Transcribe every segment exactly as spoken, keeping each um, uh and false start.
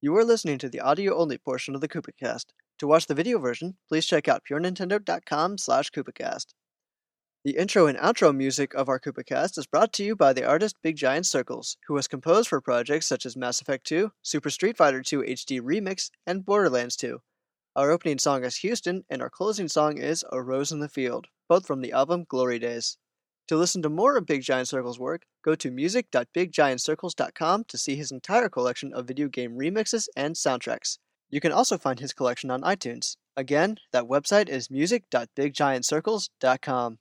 You are listening to the audio-only portion of the KoopaCast. To watch the video version, please check out purenintendo.com slash KoopaCast. The intro and outro music of our KoopaCast is brought to you by the artist Big Giant Circles, who has composed for projects such as Mass Effect two, Super Street Fighter two H D Remix, and Borderlands two. Our opening song is Houston, and our closing song is A Rose in the Field, both from the album Glory Days. To listen to more of Big Giant Circles' work, go to music dot big giant circles dot com to see his entire collection of video game remixes and soundtracks. You can also find his collection on iTunes. Again, that website is music dot big giant circles dot com.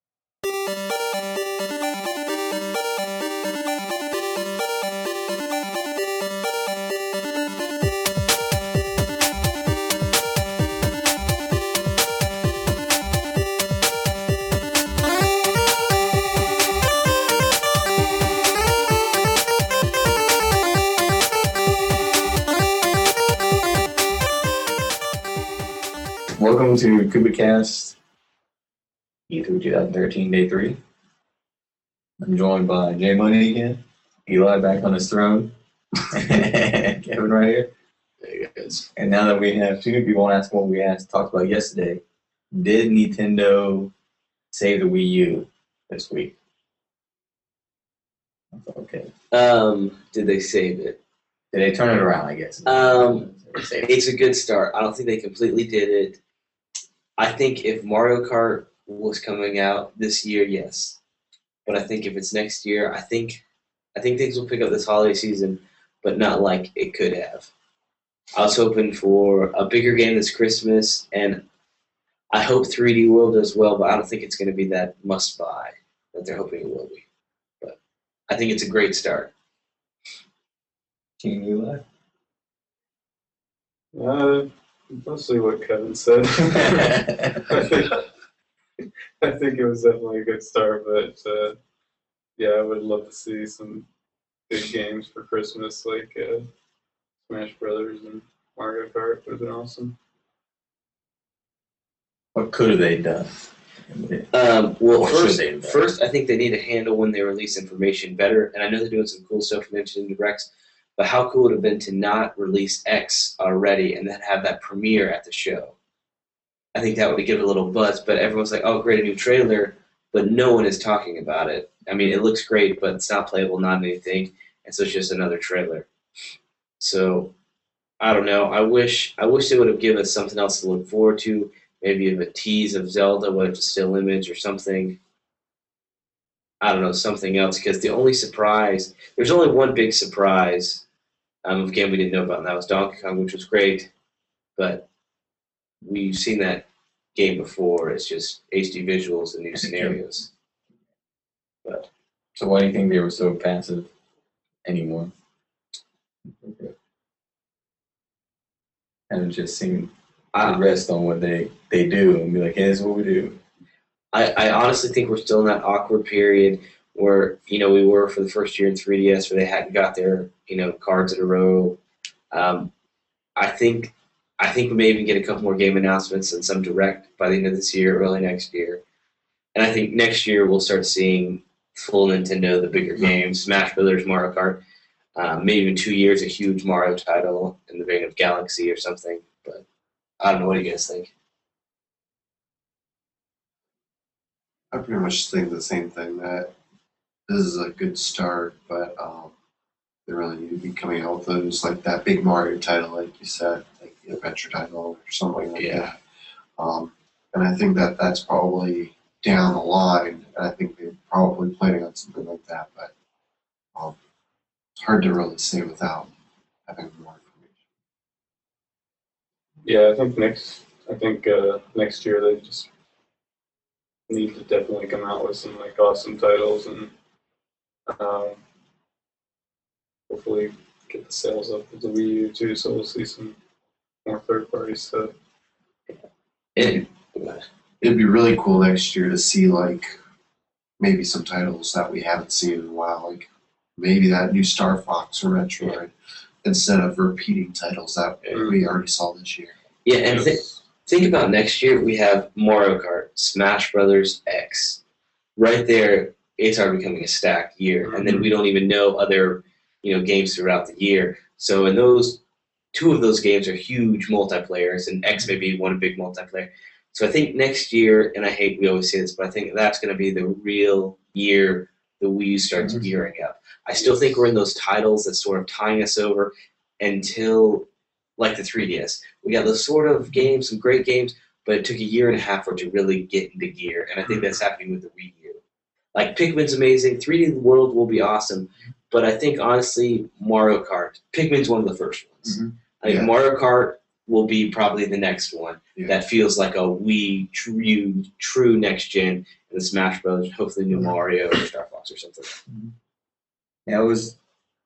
Welcome to KoopaCast E three twenty thirteen, Day three. I'm joined by J Money again, Eli back on his throne, Kevin right here. Hey guys. And now that we have two people, I want to ask what we asked, talked about yesterday. Did Nintendo save the Wii U this week? Okay. Um, did they save it? Did they turn it around, I guess? Um, Save it. it's a good start. I don't think they completely did it. I think if Mario Kart was coming out this year, yes. But I think if it's next year, I think I think things will pick up this holiday season, but not like it could have. I was hoping for a bigger game this Christmas, and I hope three D World does well, but I don't think it's going to be that must-buy that they're hoping it will be. But I think it's a great start. Team Eli? Uh, mostly what Kevin said. I, think, I think it was definitely a good start, but uh, yeah, I would love to see some big games for Christmas, like uh, Smash Brothers and Mario Kart. Would have been awesome. What could have they done? Um, well, Or should first, they have done? first, I think they need to handle when they release information better. And I know they're doing some cool stuff for Nintendo Directs, but how cool would it have been to not release X already and then have that premiere at the show? I think that would give it a little buzz. But everyone's like, "Oh, great, a new trailer," but no one is talking about it. I mean, it looks great, but it's not playable, not anything, and so it's just another trailer. So I don't know. I wish I wish they would have given us something else to look forward to. Maybe a tease of Zelda, what if a still image or something. I don't know, something else. Because the only surprise, there's only one big surprise um, of a game we didn't know about, and that was Donkey Kong, which was great. But we've seen that game before. It's just H D visuals and new scenarios. But So why do you think they were so passive anymore? And it just seemed to I, rest on what they, they do and be like, hey, this is what we do. I, I honestly think we're still in that awkward period where, you know, we were for the first year in three D S where they hadn't got their, you know, cards in a row. Um, I think I think we may even get a couple more game announcements and some direct by the end of this year, early next year. And I think next year we'll start seeing full Nintendo, the bigger games, Smash Brothers, Mario Kart, um, maybe in two years a huge Mario title in the vein of Galaxy or something. But I don't know. What do you guys think? I pretty much think the same thing, that this is a good start, but um, they really need to be coming out with those, like that big Mario title, like you said, like the adventure title or something like Yeah. that. Um, and I think that that's probably down the line, and I think they're probably planning on something like that, but um, it's hard to really say without having more information. Yeah, I think next. I think uh, next year they just need to definitely come out with some like awesome titles and um, hopefully get the sales up with the Wii U too. So we'll see some more third-party stuff. And, It'd be really cool next year to see like maybe some titles that we haven't seen in a while, like maybe that new Star Fox or Metroid, instead of repeating titles that we already saw this year. yeah, and th- think about next year. We have Mario Kart, Smash Brothers, X. Right there, it's already becoming a stacked year. And then we don't even know other, you know, games throughout the year. So in those two of those games are huge multiplayers, and X may be one big multiplayer. So I think next year, and I hate we always say this, but I think that's going to be the real year the Wii U starts Mhm. gearing up. I still think we're in those titles that's sort of tying us over until, like the three D S. We got those sort of games, some great games, but it took a year and a half for it to really get into gear, and I think that's happening with the Wii U. Like, Pikmin's amazing, three D World will be awesome, but I think, honestly, Mario Kart, Pikmin's one of the first ones. Mhm. I think Yeah. Mario Kart will be probably the next one Yeah. that feels like a Wii true, true next gen, and the Smash Bros. Hopefully, new Mario or Star Fox or something. Yeah, I was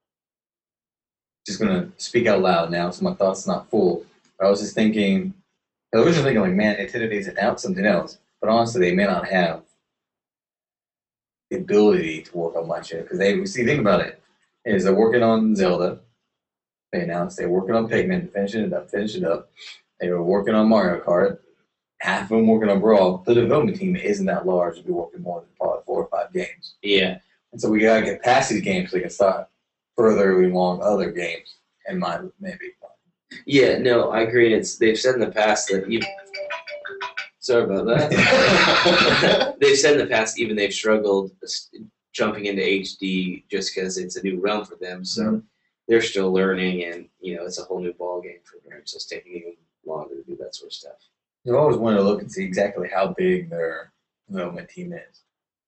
just gonna speak out loud now, so my thoughts not full. But I was just thinking, I was just thinking, like, man, Nintendo needs to announce something else. But honestly, they may not have the ability to work on much yet, because they see. Think about it: is they're working on Zelda. They announced they're working on Pikmin, finishing it up, finish it up. They were working on Mario Kart. Half of them working on Brawl. The development team isn't that large to be working more than probably four or five games. Yeah. And so we gotta get past these games so we can start furthering along other games. In mind, maybe. Yeah, no, I agree. It's they've said in the past that you. Sorry about that. They've said in the past even they've struggled jumping into H D just because it's a new realm for them. So Mm-hmm. they're still learning, and you know it's a whole new ball game for them. So it's taking even longer to do that sort of stuff. I've always wanted to look and see exactly how big their development team is.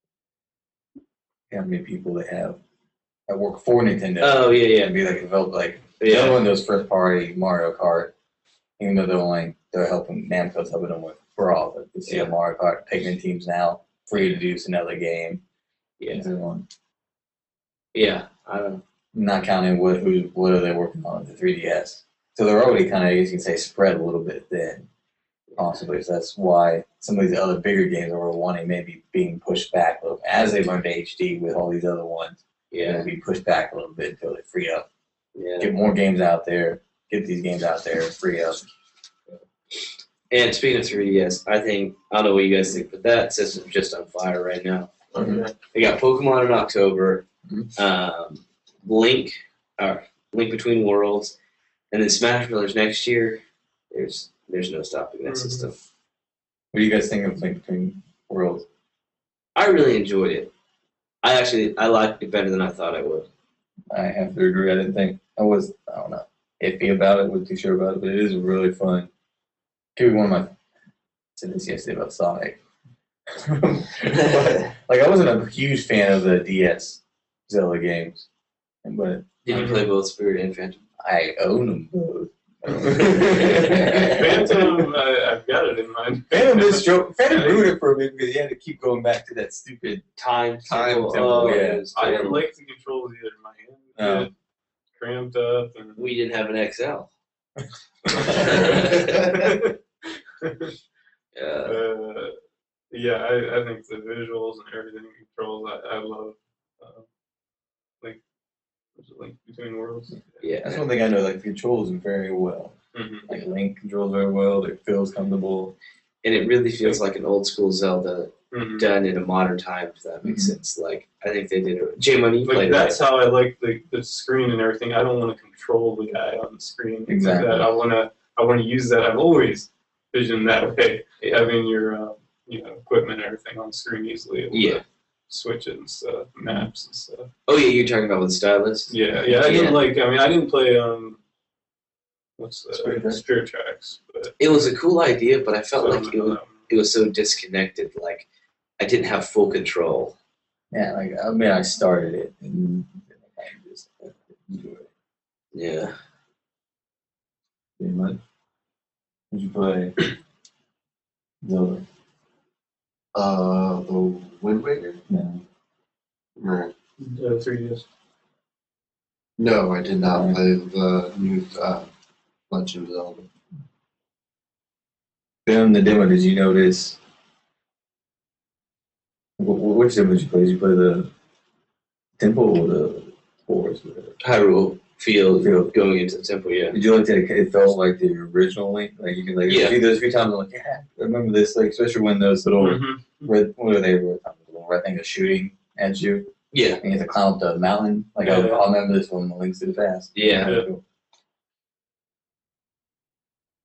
How many people they have that work for Nintendo. Oh yeah, yeah, And be like develop like yeah. they're one of those first party Mario Kart. Even though they're only they're helping Namco's helping them with Brawl, but you see Yeah. a Mario Kart Pikmin teams now free to do another game. Yeah, And so on. yeah. I don't know. Not counting what who what are they working on with the three D S. So they're already kind of, I guess you can say, spread a little bit thin. Possibly, so that's why some of these other bigger games that we're wanting may be being pushed back a little, as they learn to H D with all these other ones. Yeah, They'll be pushed back a little bit until they free up. yeah. Get more games out there. Get these games out there. Free up. And speaking of three D S, I think I don't know what you guys think, but that system's just on fire right now. Okay. They got Pokemon in October, Mhm. um, Link, uh, Link Between Worlds, and then Smash Bros. Next year. There's there's no stopping that Mhm. system. What do you guys think of Link Between Worlds? I really enjoyed it. I actually I liked it better than I thought I would. I have to agree. I didn't think I was. I don't know. Iffy about it. Wasn't too sure about it, but it is really fun. Could be one of my. I said this yesterday about Sonic. But, like I wasn't a huge fan of the D S Zelda games, but Did you play both Spirit and Phantom? I own them both. Phantom, I, I've got it in mind. Phantom is joke. Phantom ruined it for me because he had to keep going back to that stupid. Time, Time Temple, Temple, oh, yeah. it was I didn't terrible. like the controls either. My hand would No. get cramped up. And We didn't have an X L. Uh, uh, yeah, I, I think the visuals and everything controls, I, I love. Uh, Link, was it Link Between Worlds? yeah. That's one thing I know. Like the controls them very well. Mm-hmm. Like Link controls very well. It feels comfortable. And it really feels like an old school Zelda Mm-hmm. done in a modern time, if that makes Mhm. sense. Like, I think they did it. J Money, you Like played that's it. how I like the, the screen and everything. I don't want to control the guy on the screen. Exactly. Like that. I want to. I want to use that. I've always visioned that way. Having your uh, you know equipment and everything on the screen easily. Able Yeah. To switch it and stuff, maps and stuff. Oh, yeah, you're talking about with the stylus? Yeah, yeah. I Yeah. didn't like. I mean, I didn't play um. What's that? Spirit Tracks. Spirit Tracks. But It was a cool idea, but I felt like it was, um, it was so disconnected. Like, I didn't have full control. Yeah, like I mean, I started it and I just enjoyed it Yeah. pretty much. Did you play Zelda? Uh, the Wind Waker? No. No. uh, three D S. No, I did not play the new uh, Legend of Zelda. During the demo, did you notice? wh- wh- Which demo did you play? Did you play the temple or the forest? Whatever? Hyrule Field, Field. going into the temple, yeah. Did you like that? It it felt like the original Link. Like you can like Yeah. see those few times. I'm like, yeah, I remember this. Like especially when those little Mm-hmm. red, what are they? What little red thing is shooting at you, Yeah. and you have to climb up the mountain. Like I, Yeah. I remember this one. The Links to the Past. Yeah. Kinda cool.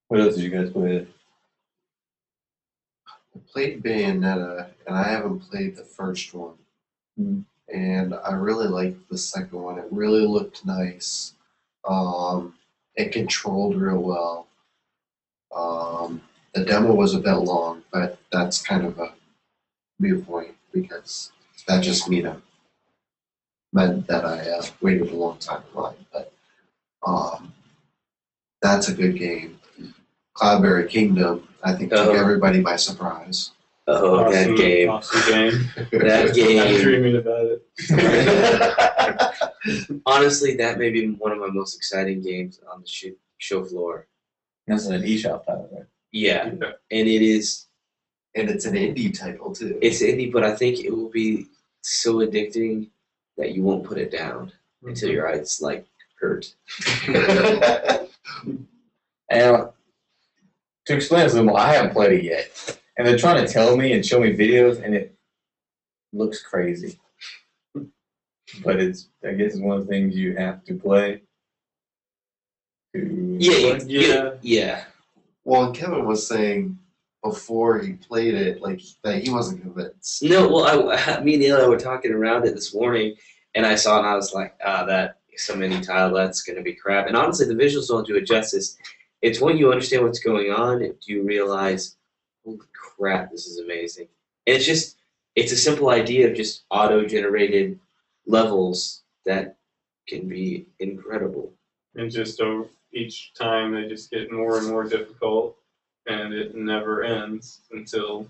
What else did you guys play? I played Bayonetta, and I haven't played the first one. Mm. And I really liked the second one. It really looked nice. Um, it controlled real well. Um, the demo was a bit long, but that's kind of a viewpoint because that just mean I, meant that I uh, waited a long time in line. But um, that's a good game. Cloudberry Kingdom, I think, took Oh. everybody by surprise. Oh, awesome, that game. Awesome game. That I'm game. dreaming about it. Honestly, that may be one of my most exciting games on the sh- show floor. That's an eShop title, right? Yeah, Yeah. and it is. And it's an indie title, too. It's indie, but I think it will be so addicting that you won't put it down until your eyes like hurt. And to explain this a little more, I haven't played it yet. And they're trying to tell me and show me videos, and it looks crazy. But it's, I guess, it's one of the things you have to play. To Yeah, yeah, Yeah. yeah, yeah. Well, and Kevin was saying before he played it, like, that he wasn't convinced. No, well, I, me and Eli were talking around it this morning, and I saw it, and I was like, ah, that so many tile, that's going to be crap. And honestly, the visuals don't do it justice. It's when you understand what's going on, do you realize, holy crap, this is amazing. And it's just, it's a simple idea of just auto-generated levels that can be incredible. And just over each time they just get more and more difficult, and it never ends until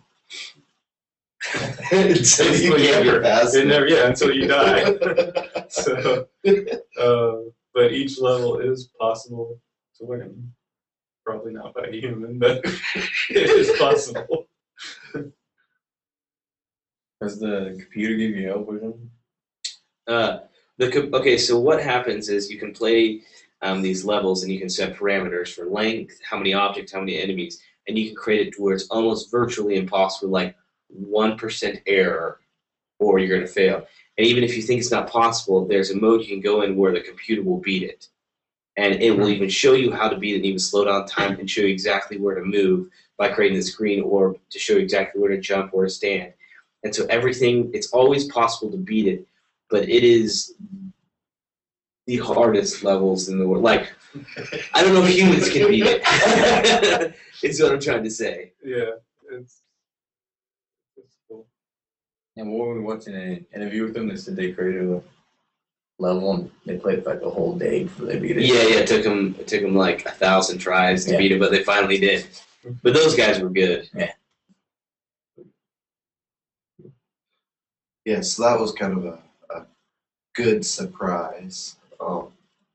Until you Basically can't never. get past it it. never yeah until you die. So, uh, but each level is possible to win. Probably not by a human, but it is possible. Does the computer give you help or something? Uh, the co- okay, so what happens is you can play um, these levels and you can set parameters for length, how many objects, how many enemies, and you can create it to where it's almost virtually impossible, like one percent error, or you're going to fail. And even if you think it's not possible, there's a mode you can go in where the computer will beat it. And it will even show you how to beat it and even slow down time and show you exactly where to move by creating the screen or to show you exactly where to jump or to stand. And so everything, it's always possible to beat it, but it is the hardest levels in the world. Like, I don't know if humans can beat it. It's what I'm trying to say. Yeah, it's, it's cool. And we were watching an interview with them that said they created a level and they played it like a whole day before they beat it. Yeah, yeah, it took them, it took them like a thousand tries to Yeah. beat it, but they finally did. But those guys were good. Yeah, so that was kind of a, a good surprise. Um,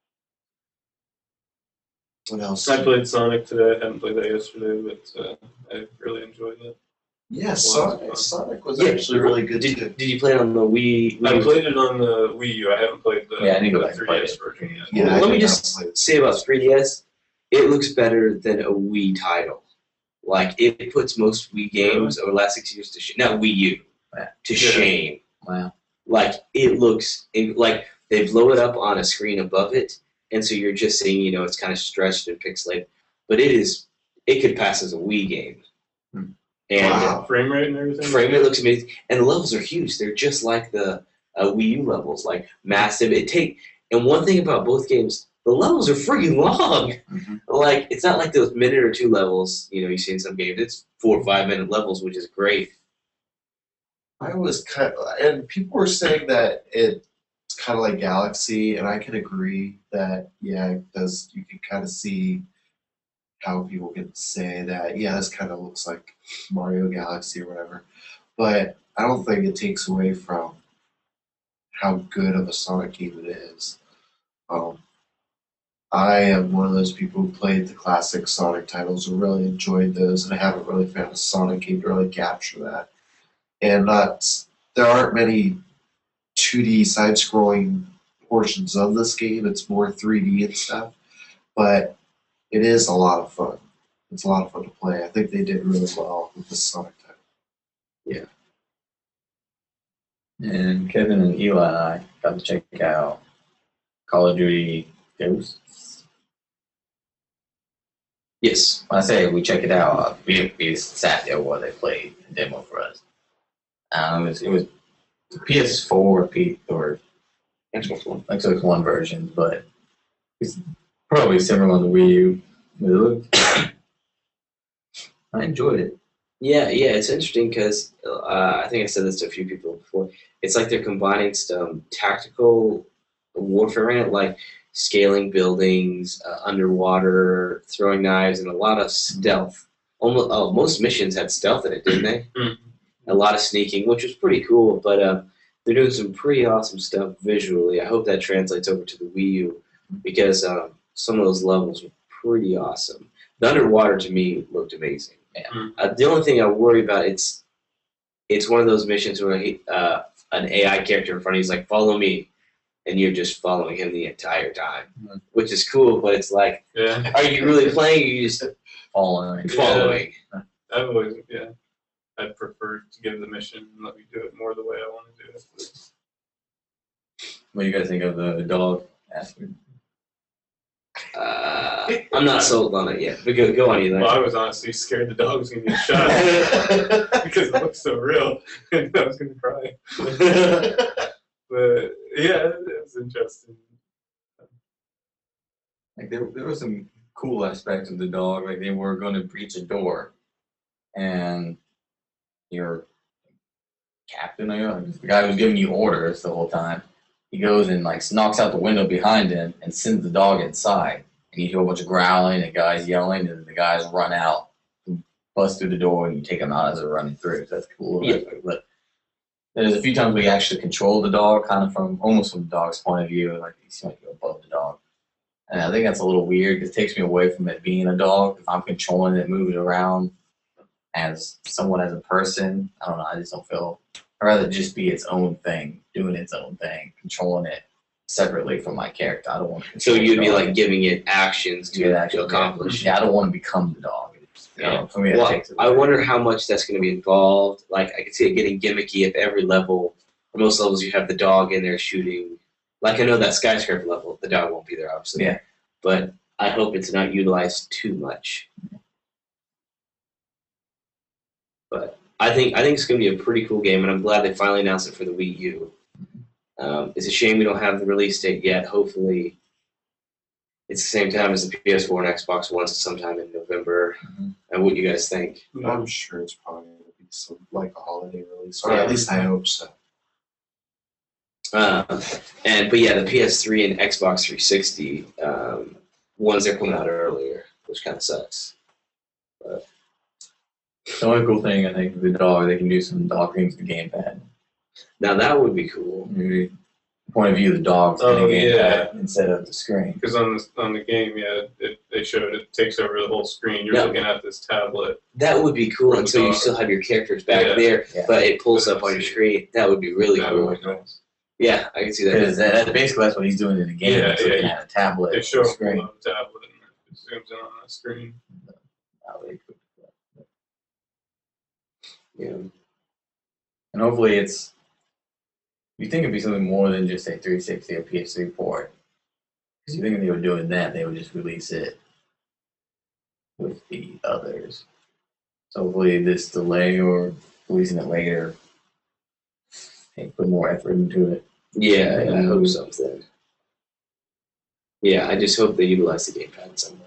what else? I played Sonic today. I hadn't played that yesterday, but uh, I really enjoyed it. Yeah, Sonic, Sonic was Yeah. actually really good Did, too. did you play it on the Wii? I Wii? played it on the Wii U. I haven't played the, Yeah, I need to go the back and play three D S it. version yet. Yeah, I Let me did not just play it. say about three D S, it looks better than a Wii title. Like, it puts most Wii games over the last six years to shame. Not Wii U. Yeah. To Yeah. shame. Wow. Like, it looks, like, they blow it up on a screen above it, and so you're just seeing, you know, it's kind of stretched and pixelated. But it is, it could pass as a Wii game. Hmm. And Wow. Frame rate and everything. frame rate looks amazing, and the levels are huge. They're just like the uh, Wii U levels, like massive. It take and one thing about both games, the levels are freaking long. Mhm. Like, it's not like those minute or two levels, you know, you see in some games. It's four or five minute levels, which is great. I was kind of, and people were saying that it's kind of like Galaxy, and I can agree that, yeah, it does, you can kind of see how people can say that, yeah, this kind of looks like Mario Galaxy or whatever. But I don't think it takes away from how good of a Sonic game it is. Um, I am one of those people who played the classic Sonic titles and really enjoyed those, and I haven't really found a Sonic game to really capture that. And not, there aren't many two D side-scrolling portions of this game. It's more three D and stuff, but it is a lot of fun. It's a lot of fun to play. I think they did really well with the Sonic title. And Kevin and Eli and I got to check out Call of Duty Ghosts. Yes. When I say we check it out, uh, we, we sat there while they played a demo for us. Um, it was, it was the P S four P, or Xbox One. Xbox One version, but it's probably similar on the Wii U. It looked, I enjoyed it. Yeah, yeah, it's interesting because uh, I think I said this to a few people before. It's like they're combining some tactical warfare in it, like scaling buildings, uh, underwater, throwing knives, and a lot of stealth. Almost, oh, most missions had stealth in it, didn't they? Mhm. A lot of sneaking, which was pretty cool. But uh, they're doing some pretty awesome stuff visually. I hope that translates over to the Wii U because um, some of those levels were pretty awesome. The underwater to me looked amazing. Yeah. Mhm. Uh, the only thing I worry about it's it's one of those missions where he, uh, an A I character in front of you is like, "Follow me," and you're just following him the entire time, Mhm. which is cool. But it's like, Yeah. are you really playing? Or are you just Following. following? I've always, yeah. I'd prefer to give the mission and let me do it more the way I want to do it. What do you guys think of the dog aspect? Uh, I'm not sold on it yet. But go, go on, Eli. Well, I was honestly scared the dog was going to get shot because it looked so real, and I was going to cry. But yeah, it was interesting. Like there, there were some cool aspects of the dog. Like they were going to breach a door, and your captain, I guess, the guy who's giving you orders the whole time, he goes and like knocks out the window behind him and sends the dog inside. And you hear a bunch of growling and guys yelling, and the guys run out, bust through the door, and you take them out as they're running through. So that's cool. Yeah. But there's a few times where you actually control the dog, kind of from almost from the dog's point of view, like you seem like you're above the dog. And I think that's a little weird because it takes me away from it being a dog. If I'm controlling it, moving around as someone as a person, I don't know. I just don't feel. I'd rather just be its own thing, doing its own thing, controlling it separately from my character. I don't want to. So you'd be dog. like giving it actions to, Yeah, to accomplish. Yeah, I don't want to become the dog. It's, you know, for me, that Well, takes it I away. wonder how much that's going to be involved. Like, I could see it getting gimmicky if every level, or most levels, you have the dog in there shooting. Like, I know that skyscraper level, the dog won't be there, obviously. Yeah. But I hope it's not utilized too much. But I think I think it's going to be a pretty cool game, and I'm glad they finally announced it for the Wii U. Um, it's a shame we don't have the release date yet. Hopefully, it's the same time as the P S four and Xbox One, so sometime in November. Mhm. And what do you guys think? I'm sure it's probably going to be some like a holiday release, or Yeah. at least I hope so. Um, and but yeah, the P S three and Xbox three sixty um, ones are coming out earlier, which kind of sucks. The only cool thing I think with the dog, they can do some dog things with the gamepad. Now that would be cool. Maybe point of view of the dog's Oh, in the gamepad yeah. instead of the screen. Because on the on the game, yeah, it, they showed it takes over the whole screen. You're Yeah. looking at this tablet. That would be cool With the until you dog. still have your characters back Yeah. there, Yeah. but it pulls up on your screen. That would be really That cool. would be nice. Yeah, I can see that. Because that, that, basically that's what he's doing in the game. Yeah, He's looking yeah. at a tablet They or show up screen. on the tablet and it zooms in on that screen. Oh, they could- Yeah. And hopefully it's, you think it'd be something more than just a three sixty or P S three port. Because you think if they were doing that, they would just release it with the others. So hopefully this delay or releasing it later, they put more effort into it. Yeah, I hope something. Yeah, I just hope they utilize the gamepad in some way.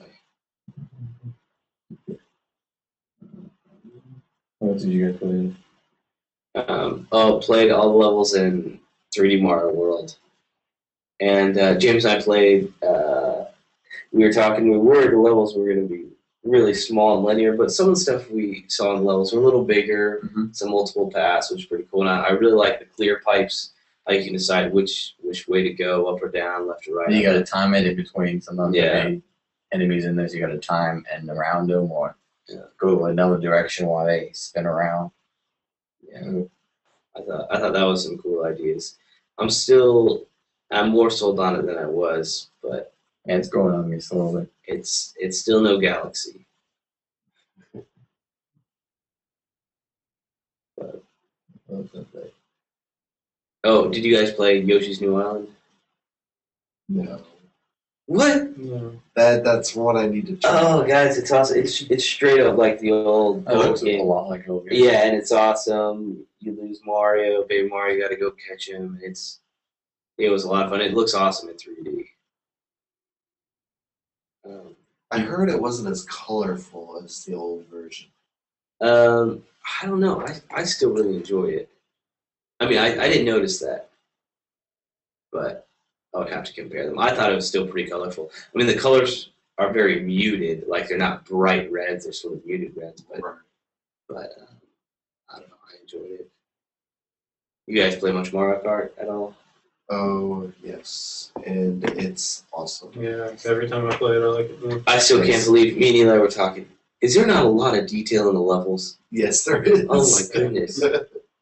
What else did you guys play? Um, oh, played all the levels in three D Mario World. And uh, James and I played, uh, we were talking, we were worried the levels were going to be really small and linear, but some of the stuff we saw in the levels were a little bigger, Mhm. some multiple paths, which is pretty cool. And I, I really like the clear pipes, how you can decide which which way to go, up or down, left or right. You got to time it in between. Sometimes Yeah. there may be enemies in there, so you got to time and around them or Yeah. go another direction while they spin around. Yeah. I thought I thought that was some cool ideas. I'm still I'm more sold on it than I was, but And it's growing on me slowly. it's it's still no Galaxy. Oh, did you guys play Yoshi's New Island? No. What? No. That that's what I need to try. Oh, guys, it's awesome. It's it's straight up like the old That looks a game. lot like old game. Yeah, and it's awesome. You lose Mario, baby Mario, you got to go catch him. It's it was a lot of fun. It looks awesome in three D. Um, I heard it wasn't as colorful as the old version. um, I don't know. I I still really enjoy it. I mean, I, I didn't notice that, but I would have to compare them. I thought it was still pretty colorful. I mean, the colors are very muted. Like they're not bright reds; they're sort of muted reds. But Right. but um, I don't know. I enjoyed it. You guys play much Mario Kart at all? Oh yes, and it's awesome. Yeah, every time I play it, I like it more. I still can't believe me and Eli were talking. Is there not a lot of detail in the levels? Yes, there is. Oh my goodness! I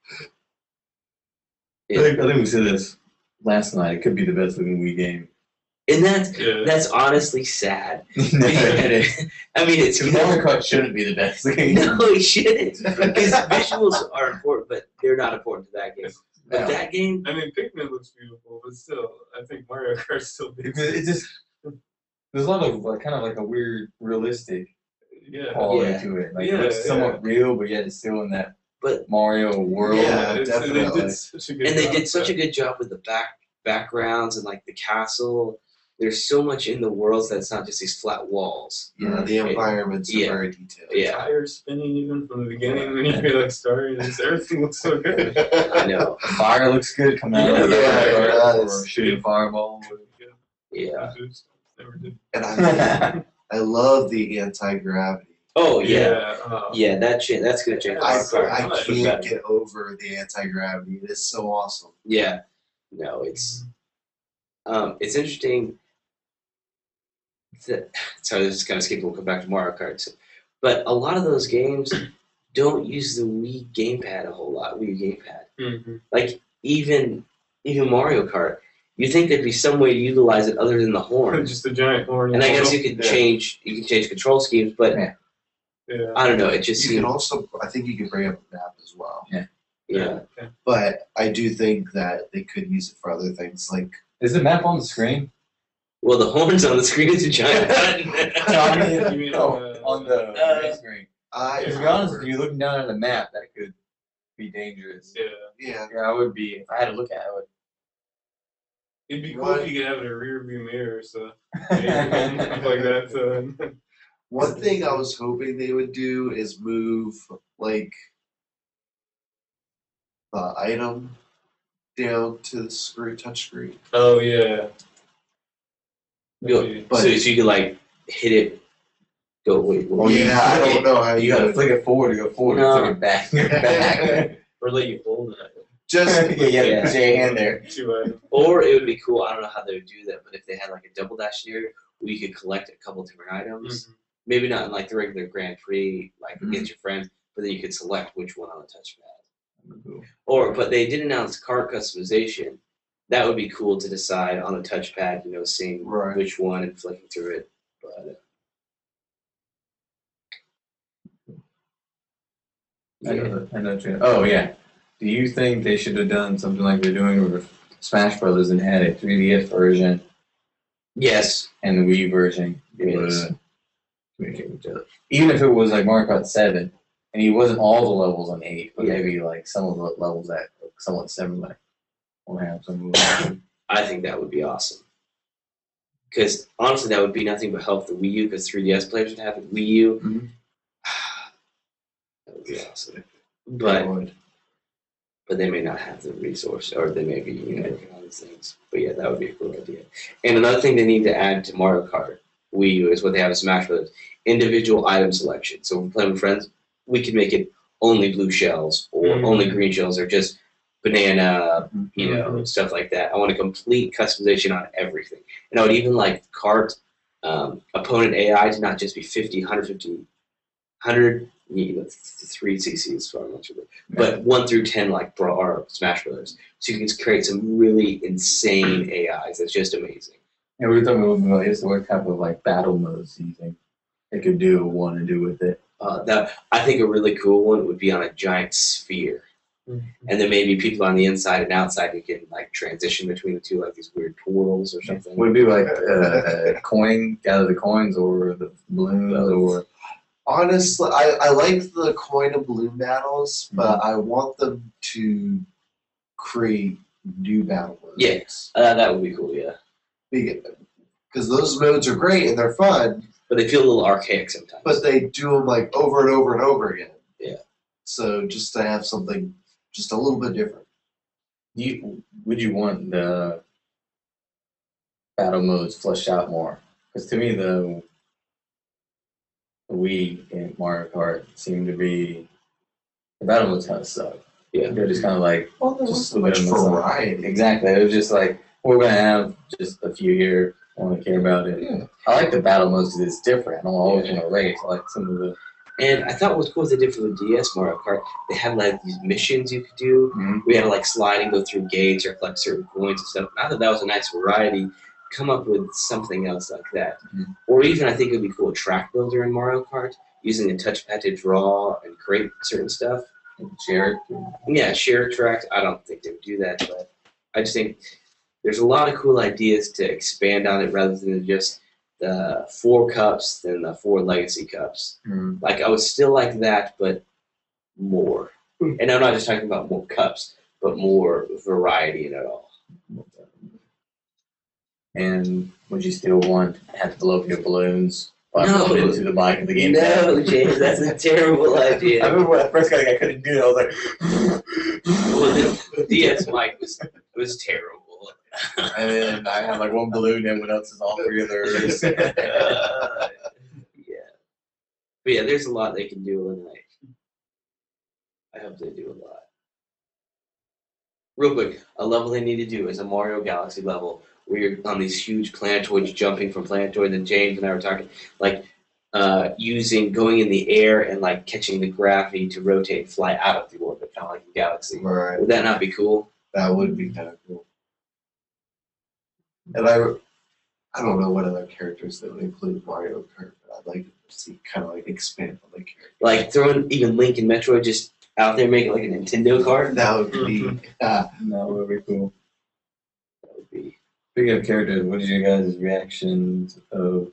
think, I think we said this last night. It could be the best looking Wii game. And that's Yeah. that's honestly sad. no, I mean, it's Mario Kart shouldn't be the best looking. no, it shouldn't because visuals are important, but they're not important to that game. But No. that game, I mean, Pikmin looks beautiful, but still, I think Mario Kart's still Because beautiful. it just there's a lot of like kind of like a weird realistic Yeah. quality Yeah. to it. Like Yeah, it's somewhat yeah. real, but yet it's still in that but Mario world. Yeah, it's, definitely. They did such a good and they job did such a with good job with the back backgrounds and like the castle. There's so much in the worlds that's not just these flat walls. Yeah, the environments are Yeah. very detailed. that. Yeah, Tires spinning even from the beginning when you like started. It's, everything looks so good. I know. Fire looks good coming out of the Yeah, Mario it Kart does. or shooting fireball. Yeah. Never did. And I, I love the anti gravity. Oh yeah. Yeah. uh, Yeah, that cha- that's gonna change. I, Mario Kart I much can't better. get over the anti gravity. It is so awesome. Yeah, no, it's um, it's interesting. That, sorry, this is kind of skipping. We'll come back to Mario Kart, so, but a lot of those games don't use the Wii gamepad a whole lot. Wii gamepad, mhm. like even even Mario Kart, you think there'd be some way to utilize it other than the horn. Just a giant horn. And I guess you could Yeah. change you can change control schemes, but Yeah. Yeah. I don't know. It just You seems can also, I think you can bring up a map as well. yeah. Okay. But I do think that they could use it for other things like Is the map on the screen? Well, the horn's on the screen is a giant No, I button. mean, You mean, no, uh, on the uh, main screen. I. To be honest, if you're looking down at the map, that could be dangerous. Yeah. Yeah. Yeah, I would be. If I had to look at it, I would. It'd be cool What? if you could have it in a rear view mirror, so yeah, stuff like that. So. One thing I was hoping they would do is move like the item down to the screen, touch screen. Oh yeah. Go- Maybe. But- so, so you could like hit it. Go wait. Oh yeah, I don't know how You you gotta would. flick it forward to go forward. No. And flick it back. back. Or let you hold it. Just yeah, yeah, Yeah. put your hand there. Two items. Or it would be cool. I don't know how they would do that, but if they had like a double dash scenario where you could collect a couple different items, Mhm. maybe not in like the regular Grand Prix, like Mhm. against your friends, but then you could select which one on the touchpad. Or, but they did announce card customization. That would be cool to decide on the touchpad. You know, seeing Right. which one and flicking through it. But uh, I yeah. know that. I know. Too. Oh yeah. Do you think they should have done something like they're doing with Smash Brothers and had a three D S version Yes. and the Wii version? It would Yes. uh, communicate with each other. Even if it was like Mario Kart Seven, and he wasn't all the levels on eight, but Yeah. maybe like some of the levels that someone seven like will have some. of them. I think that would be awesome. Because honestly, that would be nothing but help the Wii U. Because three D S players would have a Wii U. Mhm. That would be awesome. They But would. but they may not have the resource, or they may be you know working on these things. But yeah, that would be a cool idea. And another thing they need to add to Mario Kart Wii U is what they have in Smash Bros. Individual item selection. So when we're playing with friends, we can make it only blue shells or Mhm. only green shells or just banana, you know, Mhm. stuff like that. I want a complete customization on everything. And I would even like cart um, opponent A I to not just be fifty, one hundred fifty, one hundred, you know, th- three C Cs, so I'm not sure. But one through ten, like Bra- or Smash Brothers. So you can create some really insane A Is. That's just amazing. And we were talking about this. What type of like battle modes do you think they could do or want to do with it? Uh, that I think a really cool one would be on a giant sphere. and then maybe people on the inside and outside you can like transition between the two, like these weird portals or something. Would it be like uh, a coin, gather the coins, or the balloons, or Honestly, I, I like the coin and balloon battles, but I want them to create new battle modes. Yeah. Uh, that would be cool, yeah. Because those modes are great and they're fun, But they feel a little archaic sometimes. but they do them like over and over and over again. Yeah. So just to have something just a little bit different. do you, would you want the battle modes fleshed out more? Because to me, the the Wii and Mario Kart seem to be the battle modes kind of suck. Yeah. They're just kind of like Well, there's just so much put them aside. variety. Exactly. It was just like we're gonna have just a few here. I want to care about it. Yeah. I like the battle modes because it's different. I don't always Yeah. want to race. I like some of the. And I thought what was cool is they did for the D S Mario Kart, they had like these missions you could do. Mhm. We had to like slide and go through gates or collect certain coins and stuff. I thought that was a nice variety. Come up with something else like that. Mhm. Or even I think it would be cool a track builder in Mario Kart, using a touchpad to draw and create certain stuff. Share it. Yeah, share tracks. I don't think they would do that, but I just think there's a lot of cool ideas to expand on it rather than just the four cups than the four legacy cups. Mm. Like I would still like that, but more. And I'm not just talking about more cups, but more variety in it all. And would you still want to have to blow up your balloons? By No. blowing into the mic of the game? No, James, that's a terrible I idea. remember when I first got it, I couldn't do it. I was like, Well, the, the D S mic was was terrible. and then I had like one balloon, and everyone else is all three of theirs. Uh, yeah, but yeah, there's a lot they can do, and like, I hope they do a lot. Real quick, a level they need to do is a Mario Galaxy level where you're on these huge planetoids, jumping from planetoid. And James and I were talking, like, uh, using going in the air and like catching the gravity to rotate and fly out of the orbit, kind of like a galaxy. Right. Would that not be cool? That would be kind of cool. And I, I don't know what other characters they would include in Mario Kart, but I'd like to see kind of like expand on the character. Like throwing even Link and Metroid just out there, making like a Nintendo card. That would be. Uh, No, that would be cool. That would be. Speaking of characters, what is your guys' reactions of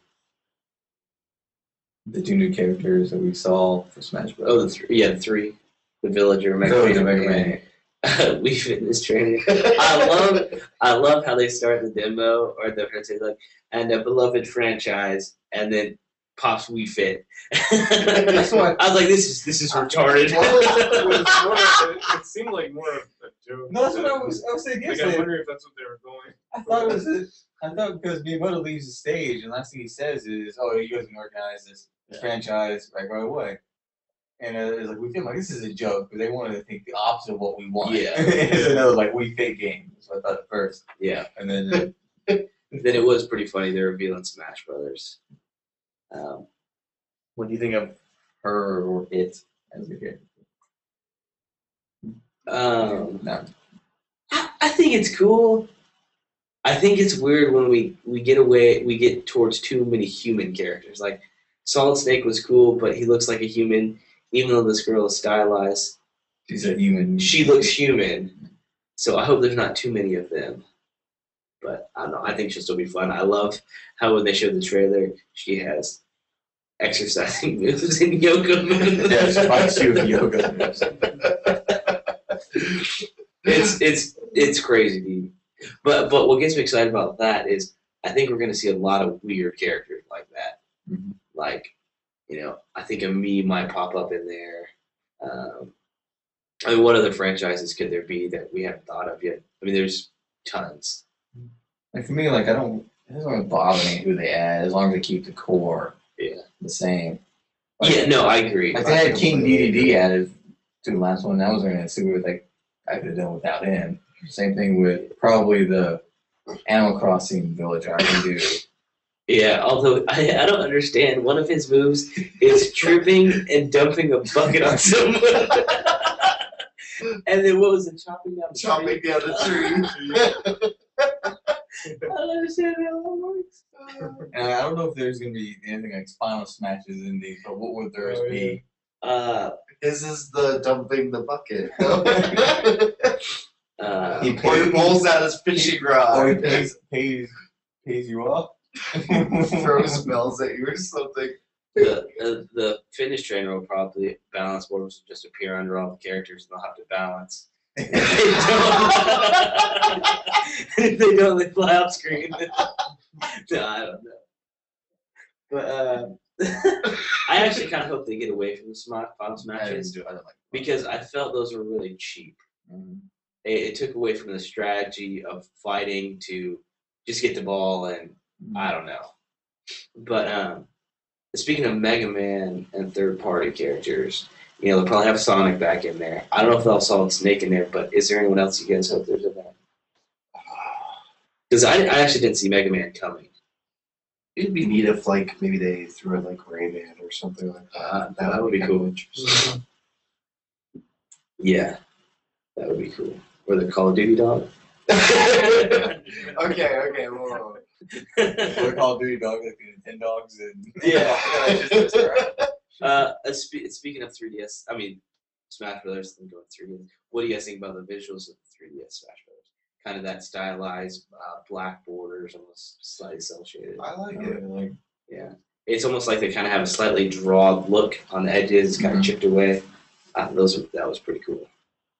the two new characters that we saw for Smash Bros? Oh, the three, yeah, the three, the Villager, Mega Oh, Man, the Mega Man. and Wii Fitness Trainer. I love, I love how they start the demo or the say like, and a beloved franchise, and then pops Wii Fit. That's what I was like, this is this is retarded. Well, it, was more of, it, it seemed like more of a joke. No, that's what I was, I was saying Like, I yesterday. wonder if that's what they were going. I thought it was. A, I thought because Miyamoto leaves the stage and last thing he says is, "Oh, you guys can organize this Yeah. franchise like right away." And uh, it's like we feel like this is a joke, but they wanted to think the opposite of what we want. Yeah. It's another like we fit game. So I thought at first, Yeah. and then uh, Then it was pretty funny. They're revealing Smash Brothers. Um, what do you think of her or it as a character? um, No. I, I think it's cool. I think it's weird when we, we get away, we get towards too many human characters. Like, Solid Snake was cool, but he looks like a human, even though this girl is stylized. She's a human. She looks human. So I hope there's not too many of them. But I don't know. I think she'll still be fun. I love how when they showed the trailer, she has exercising moves and yoga moves. Yeah, she fights you with yoga moves. it's it's it's crazy, dude. But but what gets me excited about that is I think we're gonna see a lot of weird characters like that. Mhm. Like, you know, I think a me might pop up in there. Um, I mean, what other franchises could there be that we haven't thought of yet? I mean, there's tons. Like for me, like I don't. It doesn't really bother me who they add as long as they keep the core Yeah. the same. Like, Yeah, no, I agree. Like they had King D D D added to the last one. That was going to see what like I could have done without him. Same thing with probably the Animal Crossing villager. I can do. Yeah, although I, I don't understand. One of his moves is tripping and dumping a bucket on someone. And then what was it? Chopping down the chopping tree? down the tree. I don't understand how that works. And I don't know if there's going to be anything like Spinal Smashes in these, but what would theirs Oh, yeah. be? Uh, His is the dumping the bucket. Uh, He Or he pulls out his fishing rod. Or he pays pays pays you off. Throws spells at you or something. the, the the fitness trainer will probably balance boards will just appear under all the characters and they'll have to balance. If they don't, if they don't, they fly off screen. No, I don't know. But uh, I actually kind of hope they get away from the smart finals matches I don't like because I felt those were really cheap. Mhm. It, it took away from the strategy of fighting to just get the ball and I don't know. But um, speaking of Mega Man and third-party characters, you know, they'll probably have Sonic back in there. I don't know if they'll have Solid Snake in there, but is there anyone else you guys hope there's in there? Because I, I actually didn't see Mega Man coming. It'd be neat if, like, maybe they threw in, like, Rayman or something like that. Uh, that would be kinda cool. interesting. Yeah, that would be cool. Or the Call of Duty dog. okay, okay, whoa, whoa. Or Call of Duty dog like the Nintendo dogs and Yeah. just uh, uh, spe- speaking of three D S, I mean, Smash Brothers, then going three D S. What do you guys think about the visuals of the three D S Smash Brothers? Kind of that stylized uh, black borders, almost slightly cel shaded. I like I it. really like. Yeah, it's almost like they kind of have a slightly drawed look on the edges, kind of chipped away. Uh, those were, that was pretty cool.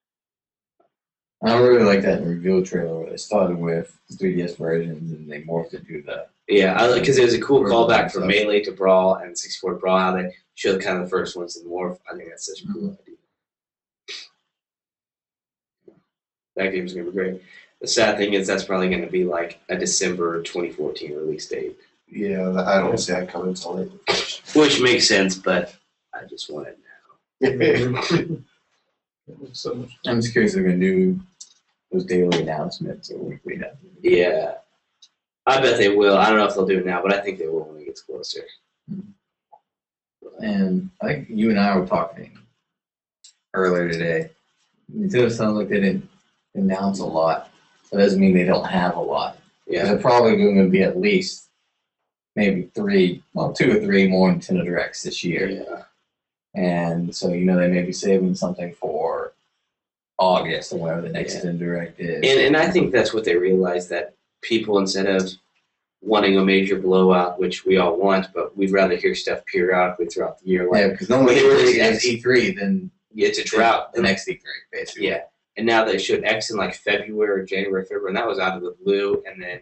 I really like that reveal trailer where they started with the three D S versions and they morphed it to the. Yeah, because it was a cool Or callback from stuff. Melee to Brawl and sixty-four to Brawl. How they showed kind of the first ones in Morph. I think that's such a cool idea. That game's gonna be great. The sad thing is that's probably gonna be like a December twenty fourteen release date, Yeah, that- I don't see that coming until late. which makes sense. But I just want it now. So much. I'm just curious if they're gonna do those daily announcements or weekly announcements. Yeah, I bet they will. I don't know if they'll do it now, but I think they will when it gets closer. And I think you and I were talking earlier today. Nintendo sounds like they didn't announce a lot. That doesn't mean they don't have a lot. Yeah, They're probably going to be at least maybe three, well, two or three more Nintendo Directs this year. yeah, And so, you know, they may be saving something for August or whatever the next Yeah. Nintendo Direct is. and and I think that's what they realized, that people, instead of wanting a major blowout, which we all want, but we'd rather hear stuff periodically throughout the year. Like, yeah, because normally When they they release release X E three, then it's a drought. the next E three, basically. Yeah, and now they showed X in like February, January, February, and that was out of the blue. And then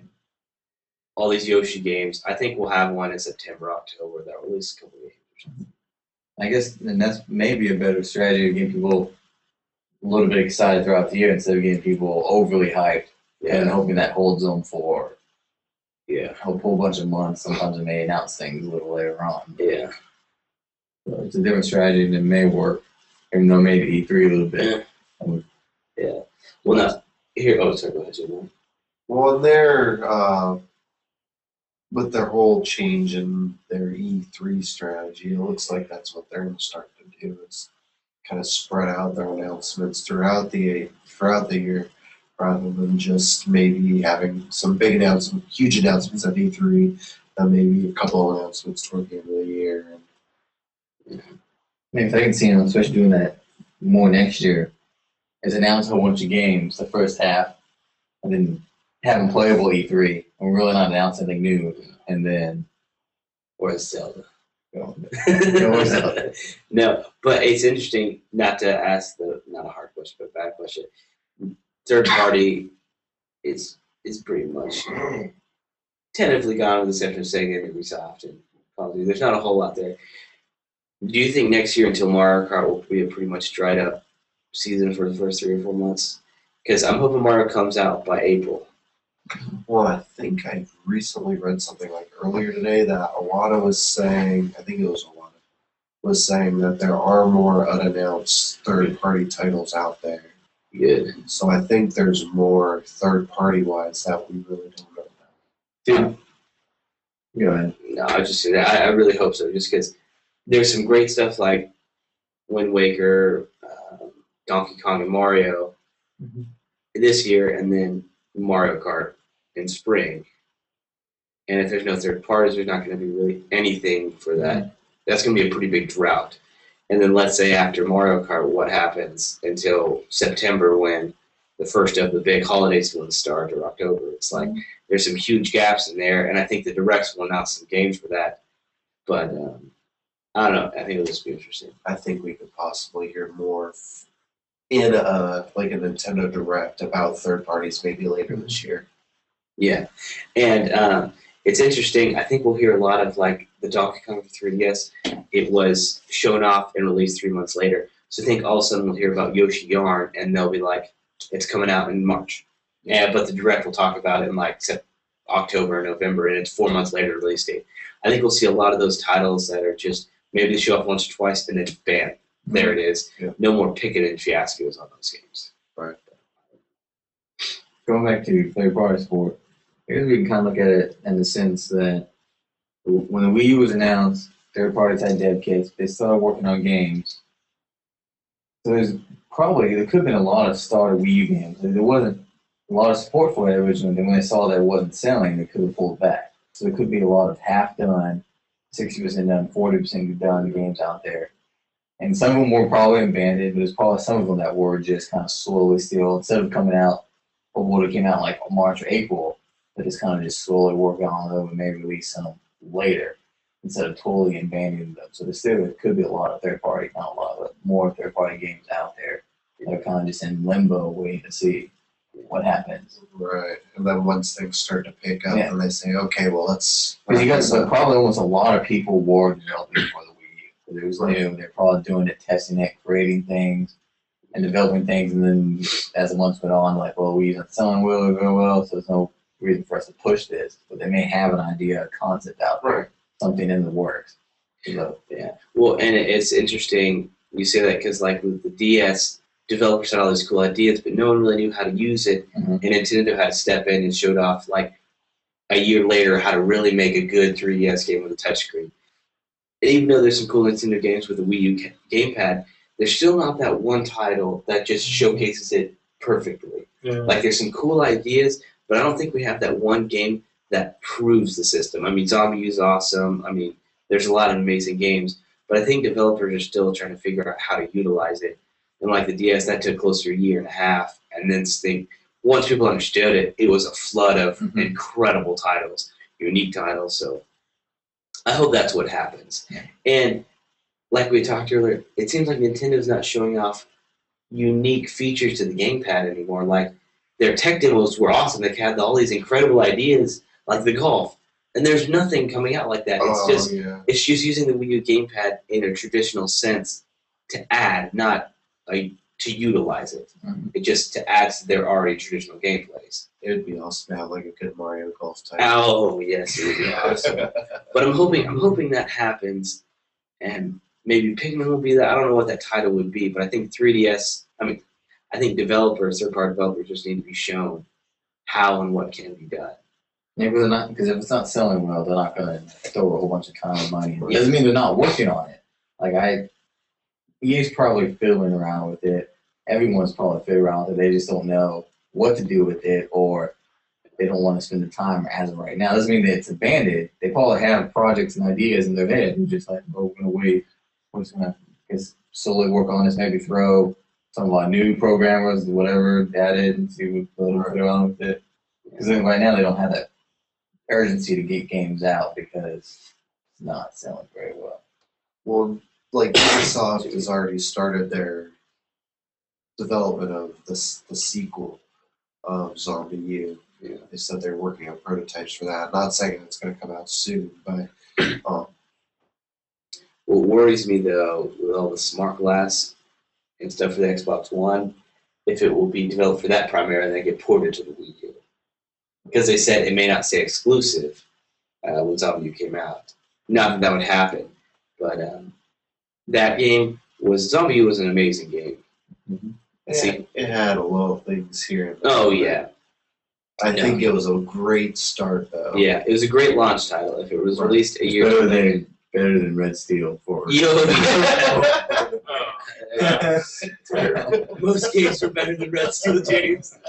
all these Yoshi games. I think we'll have one in September, October. That will release a couple of games or something. I guess then that's maybe a better strategy to get people a little bit excited throughout the year instead of getting people overly hyped and Yeah, hoping that holds them for yeah, a whole bunch of months. Sometimes they may announce things a little later on. yeah. So it's a different strategy and it may work, even though maybe E three a little bit. Yeah. Well, not here. Oh, sorry. Go ahead, Jim. Well, they're uh, with their whole change in their E three strategy, it looks like that's what they're going to start to do. Is kind of spread out their announcements throughout the throughout the year, rather than just maybe having some big announcements, huge announcements at E three, and maybe a couple of announcements toward the end of the year. I mean, if I can see them, especially doing that more next year, is announce a whole bunch of games the first half, and then have them playable E three, and really not announce anything new, and then Where's Zelda? you know, where's Zelda? No, but it's interesting not to ask the not a hard question, but a bad question. Third party is is pretty much tentatively gone with the exception of Sega and Ubisoft and Call of Duty. There's not a whole lot there. Do you think next year until Mario Kart will be a pretty much dried up season for the first three or four months? Because I'm hoping Mario comes out by April. Well, I think I recently read something like earlier today that Iwata was saying, I think it was Iwata, was saying that there are more unannounced third-party titles out there. Good. So I think there's more third-party wise that we really don't know about. Dude, Go ahead. no, I just I, I really hope so. Just because there's some great stuff like Wind Waker, um, Donkey Kong, and Mario Mhm. this year, and then Mario Kart in spring. And if there's no third parties, there's not going to be really anything for that. That's going to be a pretty big drought. And then let's say after Mario Kart, what happens until September when the first of the big holidays will start, or October? It's like there's some huge gaps in there, and I think the Directs will announce some games for that. But um, I don't know. I think it'll just be interesting. I think we could possibly hear more f- in a like a Nintendo Direct about third parties maybe later this year. Yeah, and um, it's interesting. I think we'll hear a lot of like the Donkey Kong for three D S. It was shown off and released three months later. So I think all of a sudden we'll hear about Yoshi Yarn, and they'll be like, it's coming out in March. Yeah, but the Direct will talk about it in like October or November, and it's four months later release date. I think we'll see a lot of those titles that are just maybe they show up once or twice, and then bam, there it is. Yeah. No more picking and fiascos on those games. Right. Going back to third party sport, I guess we can kind of look at it in the sense that when the Wii U was announced, third parties had dev kits, they started working on games. So there's probably, there could have been a lot of starter Wii U games. There wasn't a lot of support for it originally, then when they saw that it wasn't selling, they could have pulled back. So there could be a lot of half done, sixty percent done, forty percent done games out there. And some of them were probably abandoned, but there's probably some of them that were just kind of slowly still, instead of coming out, or would have came out like March or April, but just kind of just slowly work on them and maybe release some later instead of totally abandoning them. So there still there could be a lot of third party, not a lot, but more third party games out there that are kind of just in limbo waiting to see what happens. Right. And then once things start to pick up, Yeah. and they say, okay, well, let's. Because you got so probably almost a lot of people were developing for the Wii U. It was new. They're probably doing it, testing it, creating things, and developing things. And then as the months went on, like, well, Wii's not selling well, very well, so there's no reason for us to push this. But they may have an idea, a concept out there, Right. something in the works. So, Yeah. Well, and it- it's interesting you say that because, like, with the D S, developers had all these cool ideas, but no one really knew how to use it. Mhm. And Nintendo had to step in and showed off, like, a year later how to really make a good three D S game with a touchscreen. And even though there's some cool Nintendo games with the Wii U ca- gamepad, there's still not that one title that just showcases it perfectly. Yeah. Like, there's some cool ideas, but I don't think we have that one game that proves the system. I mean, Zombie U is awesome. I mean, there's a lot of amazing games, but I think developers are still trying to figure out how to utilize it. And like the D S, that took close to a year and a half. And then think, once people understood it, it was a flood of Mhm. incredible titles, unique titles. So I hope that's what happens. Yeah. And like we talked earlier, it seems like Nintendo's not showing off unique features to the gamepad anymore. Like, their tech demos were awesome. They had all these incredible ideas, like the golf. And there's nothing coming out like that. It's Oh, just yeah. it's just using the Wii U gamepad in a traditional sense to add, not like to utilize it. Mhm. It just to add to their already traditional gameplays. It would be awesome to have like a good Mario Golf type. Oh yes, it would be awesome. But I'm hoping I'm hoping that happens, and maybe Pikmin will be that. I don't know what that title would be, but I think three D S. I mean, I think developers, third-party developers, just need to be shown how and what can be done. Yeah, because not because if it's not selling well, they're not going to throw a whole bunch of time and money. It doesn't mean they're not working on it. Like I, E A's probably fiddling around with it. Everyone's probably fiddling around with it. They just don't know what to do with it, or they don't want to spend the time as of right now. Doesn't mean that it's abandoned. They probably have projects and ideas in their head. And just like, oh, we're gonna wait. We're just gonna just slowly work on this. Maybe throw some of our new programmers, whatever, added and see what they'll put on with it. Because right now they don't have that urgency to get games out because it's not selling very well. Well, like Ubisoft has already started their development of the s- the sequel of Zombie U. Yeah. They said they're working on prototypes for that. Not saying it's going to come out soon, but um, What worries me though, with all the smart glass and stuff for the Xbox One, if it will be developed for that primarily and then get ported to the Wii U. Because they said it may not stay exclusive uh, when Zombie U came out. Not that that would happen, but um, that game was Zombie U was an amazing game. yeah, it had a lot of things here. and there. Oh yeah, I Yeah. think it was a great start, though. yeah. It was a great launch title. If it was Right. released a It's year better ago, than better than Red Steel for you know, Oh. most games are better than Red Steel, James.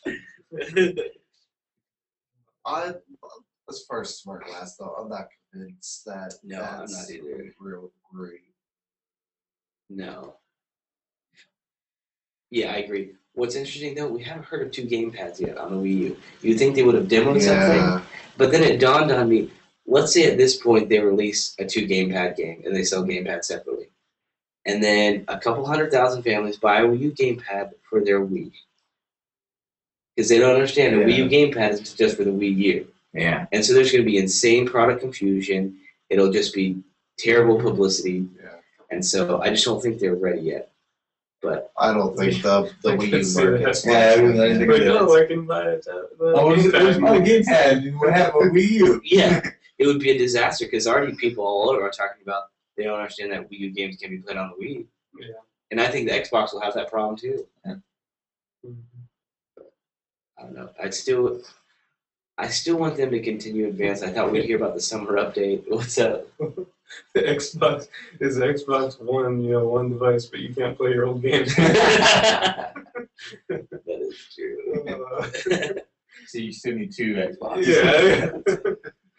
I, as far as smart glass, though, I'm not convinced that No, I'm that's not either. real great. No. Yeah, I agree. What's interesting though, we haven't heard of two gamepads yet on the Wii U. You'd think they would have demoed something, Yeah. but then it dawned on me. Let's say at this point they release a two gamepad game and they sell gamepads separately, and then a couple hundred thousand families buy a Wii U gamepad for their Wii because they don't understand the Yeah. Wii U gamepad is just for the Wii U, Yeah. and so there's going to be insane product confusion. It'll just be terrible publicity, Yeah. and so I just don't think they're ready yet. But I don't think the the I Wii can U see that. market's Yeah, I mean, I much. think Like, it oh, I can buy a tab- the Oh, there's, there's no gamepad. gamepad. What happened with Wii U? yeah, it would be a disaster because already people all over are talking about they don't understand that Wii U games can be played on the Wii. Yeah. And I think the Xbox will have that problem too. Mhm. I don't know. I'd still, I still want them to continue advance. I thought we'd hear about the summer update. What's up? The Xbox is Xbox One, you know, one device, but you can't play your old games. That is true. Uh, So you still need two Xboxes. yeah.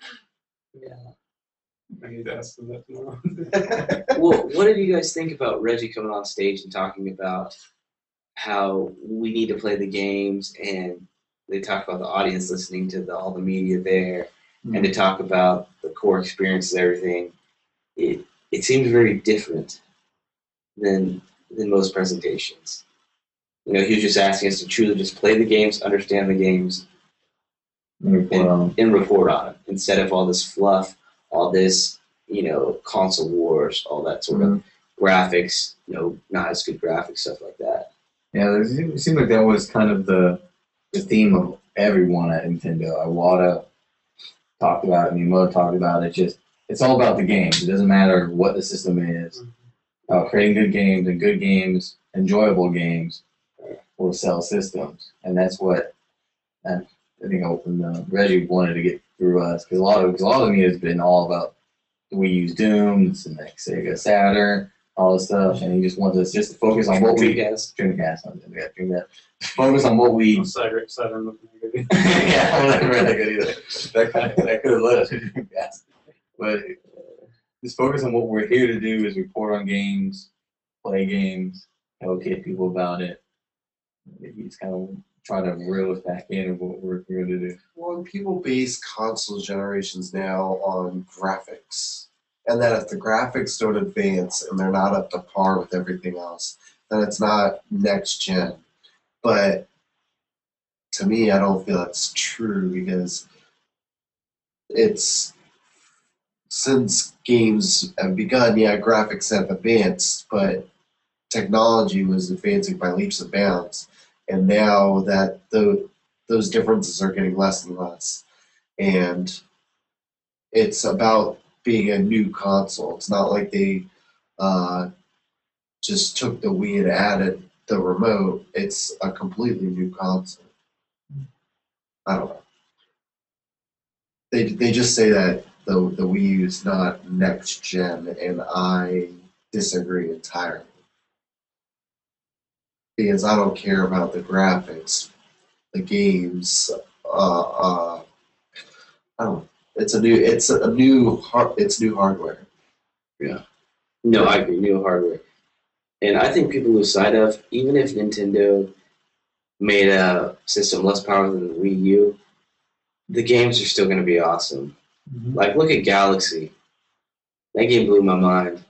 Yeah. I need to ask them that tomorrow. Well, what did you guys think about Reggie coming on stage and talking about how we need to play the games, and they talk about the audience listening to the, all the media there, and to talk about the core experience and everything? It it seems very different than than most presentations. You know, he was just asking us to truly just play the games, understand the games, Um, and report on it instead of all this fluff, all this, you know, console wars, all that sort of graphics, you know, not as good graphics, stuff like that. yeah, there seemed- it seemed like that was kind of the the theme of everyone at Nintendo. Iwata talked about it, Miyamoto talked about it. Just it's all about the games. It doesn't matter what the system is. About creating good games, and good games, enjoyable games, will sell systems, and that's what and I think opened uh, Reggie wanted to get through us because a lot of cause a lot of the media has been all about we use Doom, it's the next Sega Saturn, all this stuff, and he just wants us just to focus on what we Dreamcast. Dreamcast, not Dreamcast, Dreamcast. Focus on what we. Saturn, Saturn looking good. Yeah, I'm not really good either. That kind of, that could have led us to Dreamcast, but just focus on what we're here to do is report on games, play games, educate people about it. He's kind of trying to reel us back in of what we're here to do. Well, people base console generations now on graphics. And that if the graphics don't advance and they're not up to par with everything else, then it's not next gen. But to me, I don't feel that's true because it's since games have begun, yeah, graphics have advanced, but technology was advancing by leaps and bounds. And now that the, those differences are getting less and less. And it's about being a new console. It's not like they uh, just took the Wii and added the remote. It's a completely new console. I don't know. They they just say that the the Wii U is not next gen, and I disagree entirely. Because I don't care about the graphics, the games. Uh, uh, I don't know. It's a new. It's a new. Har- it's new hardware. No, I agree. New hardware, and I think people lose sight of even if Nintendo made a system less powerful than the Wii U, the games are still going to be awesome. Mm-hmm. Like look at Galaxy. That game blew my mind.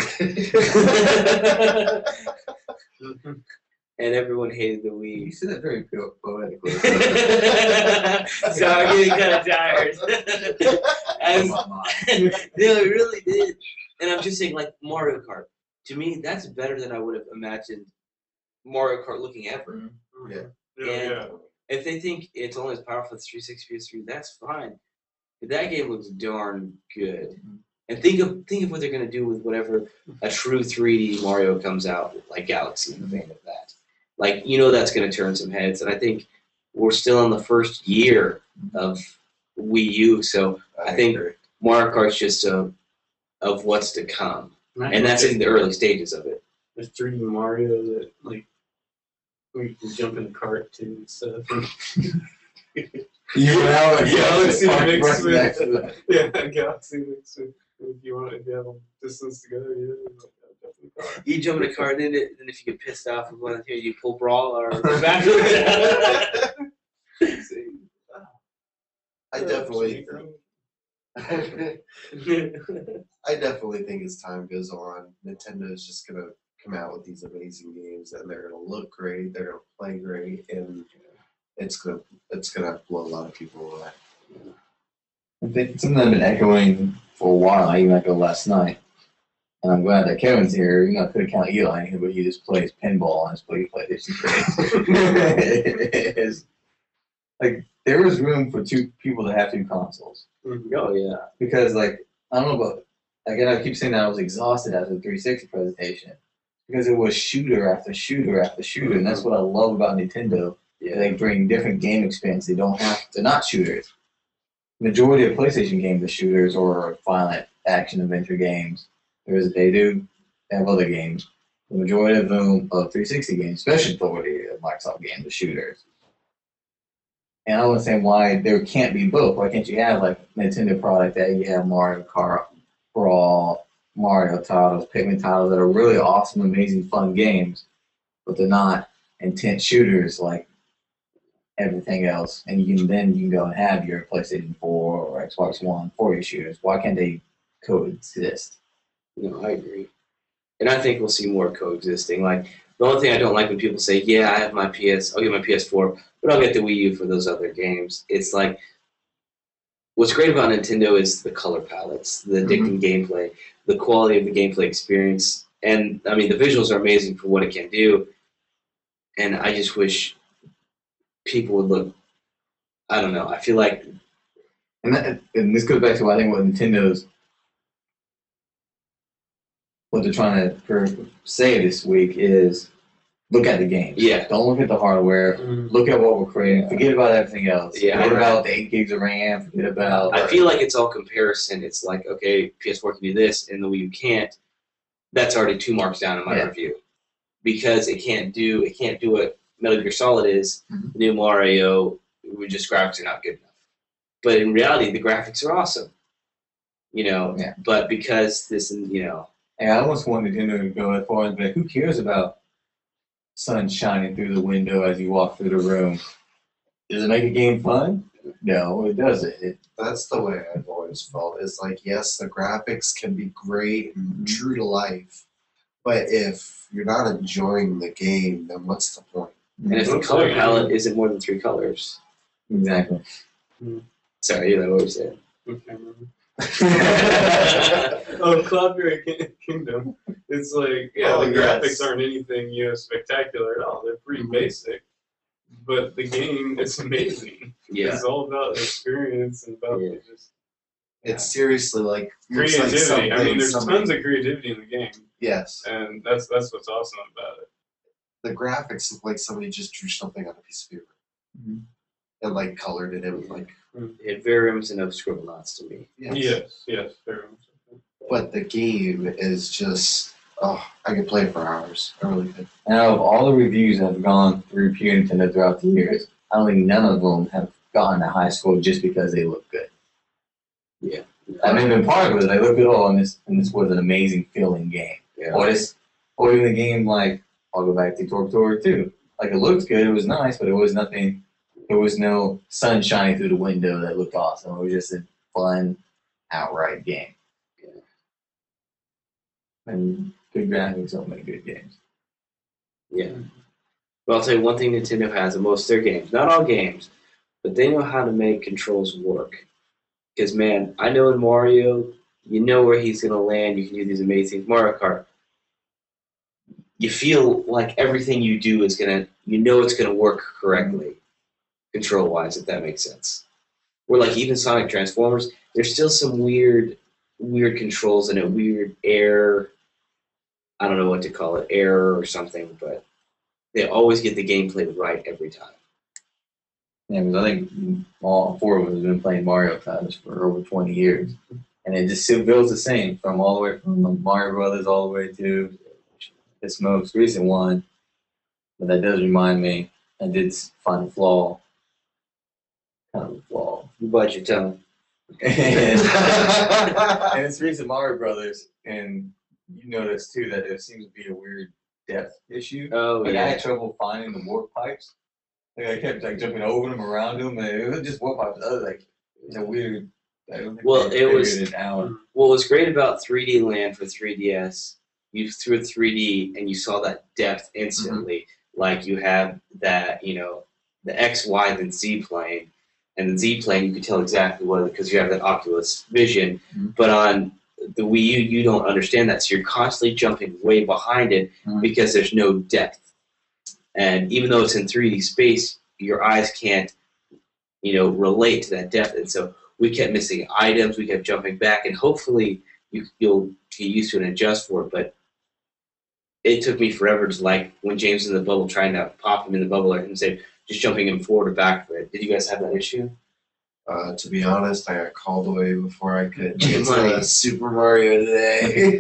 And everyone hated the You Wii. said that very po- poetically. So I'm getting kind of tired. And- no, it really did. And I'm just saying, like Mario Kart. To me, that's better than I would have imagined Mario Kart looking ever. Yeah. Yeah, And- yeah. If they think it's only as powerful as three sixty P S three, that's fine. But that game looks darn good. And think of think of what they're going to do with whatever a true three D Mario comes out, like Galaxy in the vein of that. Like, you know that's going to turn some heads. And I think we're still in the first year of Wii U, so I think agree. Mario Kart's just a, of what's to come. And that's in the early stages of it. There's three D Mario that like where you can jump in the cart too and stuff. You know, Galaxy Park mixed right with- next to that. Yeah, Galaxy mix. If you want, if you have a distance to go, yeah, I'll definitely car. You jump in a car, and then, it, then if you get pissed off with one here, you pull brawl or back. I definitely, I definitely think as time goes on, Nintendo is just gonna come out with these amazing games, and they're gonna look great, they're gonna play great, and it's gonna it's gonna blow a lot of people away. I think something I've been echoing for a while. I even echoed last night, and I'm glad that Kevin's here. You know, I could count Eli, but he just plays pinball on his play PlayStation three. It's like there is room for two people to have two consoles. Mhm. Oh yeah. Because like I don't know about again I keep saying that I was exhausted after the three sixty presentation because it was shooter after shooter after shooter, and that's what I love about Nintendo. Yeah. They bring different game experience. They don't have they're not shooters. Majority of PlayStation games are shooters or violent action adventure games. There's they do have other games. The majority of them of three sixty games, especially majority of Microsoft games, are shooters. And I don't understand why there can't be both. Why can't you have like Nintendo product that you have Mario Kart, Brawl, Mario titles, Pikmin titles that are really awesome, amazing, fun games, but they're not intense shooters like everything else. And you can then you can go and have your PlayStation four or Xbox One for your shooters. Why can't they coexist? No, I agree. And I think we'll see more coexisting. Like the only thing I don't like when people say, "Yeah, I have my P S, I'll get my P S four, but I'll get the Wii U for those other games." It's like what's great about Nintendo is the color palettes, the addicting gameplay, the quality of the gameplay experience, and I mean the visuals are amazing for what it can do. And I just wish people would look. I don't know. I feel like, And that, and this goes back to I think what Nintendo's what they're trying to per, say this week is look at the games. Yeah. Don't look at the hardware. Mhm. Look at what we're creating. Forget about everything else. Yeah, Forget right. about the eight gigs of RAM. Forget about. I feel like it's all comparison. It's like, okay, P S four can do this, and the Wii U can't. That's already two marks down in my Yeah. review because it can't do it can't do what Metal Gear Solid is. Mhm. The new Mario, we just graphics are not good enough. But in reality, the graphics are awesome. You know, Yeah. but because this, you know, And I almost want Nintendo to go as far as be like, who cares about sun shining through the window as you walk through the room? Does it make a game fun? No, it doesn't. It, That's the way I've always felt. It's like, yes, the graphics can be great and true to life, but if you're not enjoying the game, then what's the point? and if the Looks color like- palette isn't more than three colors. exactly. Sorry, you know what I'm saying. Okay, remember. Oh, Cloudberry Ki- Kingdom. It's like, yeah, Oh, the yes. graphics aren't anything, you know, spectacular at all. They're pretty basic. But the game, it's amazing. Yeah. It's all about the experience and about Yeah. the just It's seriously like looks like creativity. something, I mean, there's somebody- tons of creativity in the game, Yes, and that's that's what's awesome about it. the graphics look like somebody just drew something on a piece of paper Mhm. and like colored it in like. It very reminiscent of Scribble Knots to me. Yes. Yes, yes, very much. But the game is just oh, I could play it for hours. I really could. And out of all the reviews that have gone through Pure Nintendo throughout the years, I don't think none of them have gotten a high score just because they look good. Yeah. I mean, been part of it. They look good. Oh, and this and this was an amazing feeling game. Yeah. Or this, or even a game like I'll go back to Torpedo two. Like it looked good. It was nice, but it was nothing. There was no sun shining through the window that looked awesome. It was just a fun, outright game. Yeah. And good graphics don't make good games. Yeah. But I'll tell you one thing Nintendo has in most of their games, not all games, but they know how to make controls work. Because, man, I know in Mario, you know where he's going to land. You can do these amazing Mario Kart. You feel like everything you do is going to, you know it's going to work correctly, control-wise, if that makes sense. Where, like, even Sonic Transformers, there's still some weird, weird controls and a weird air, I don't know what to call it, error or something, but they always get the gameplay right every time. Yeah, because I think all four of us have been playing Mario titles for over twenty years. And it just still feels the same from all the way from Mario Brothers all the way to this most recent one. But that does remind me, I did find a flaw. Kind of a flaw. You bite your tongue. and, and it's recent Mario Brothers, and you notice too that there seems to be a weird depth issue. Oh Like I yeah. had trouble finding the warp pipes. Like I kept like jumping over them, around them, and it was just warp pipes. I was like, it's a weird. I don't think Well, they it figured was- it out. What was great about three D Land for three D S, you threw it three D and you saw that depth instantly. Like you have that, you know, the X, Y, then Z plane, and the Z plane you could tell exactly what because you have that Oculus Vision. Mhm. But on the Wii U, you don't understand that, so you're constantly jumping way behind it Mhm. because there's no depth. And even though it's in three D space, your eyes can't, you know, relate to that depth, and so we kept missing items. We kept jumping back, and hopefully you, you'll get used to it and adjust for it. But it took me forever to like when James is in the bubble, trying to pop him in the bubble and say just jumping him forward or back for it. Did you guys have that issue? Uh, to be honest, I got called away before I could Jay get Money. to Super Mario today.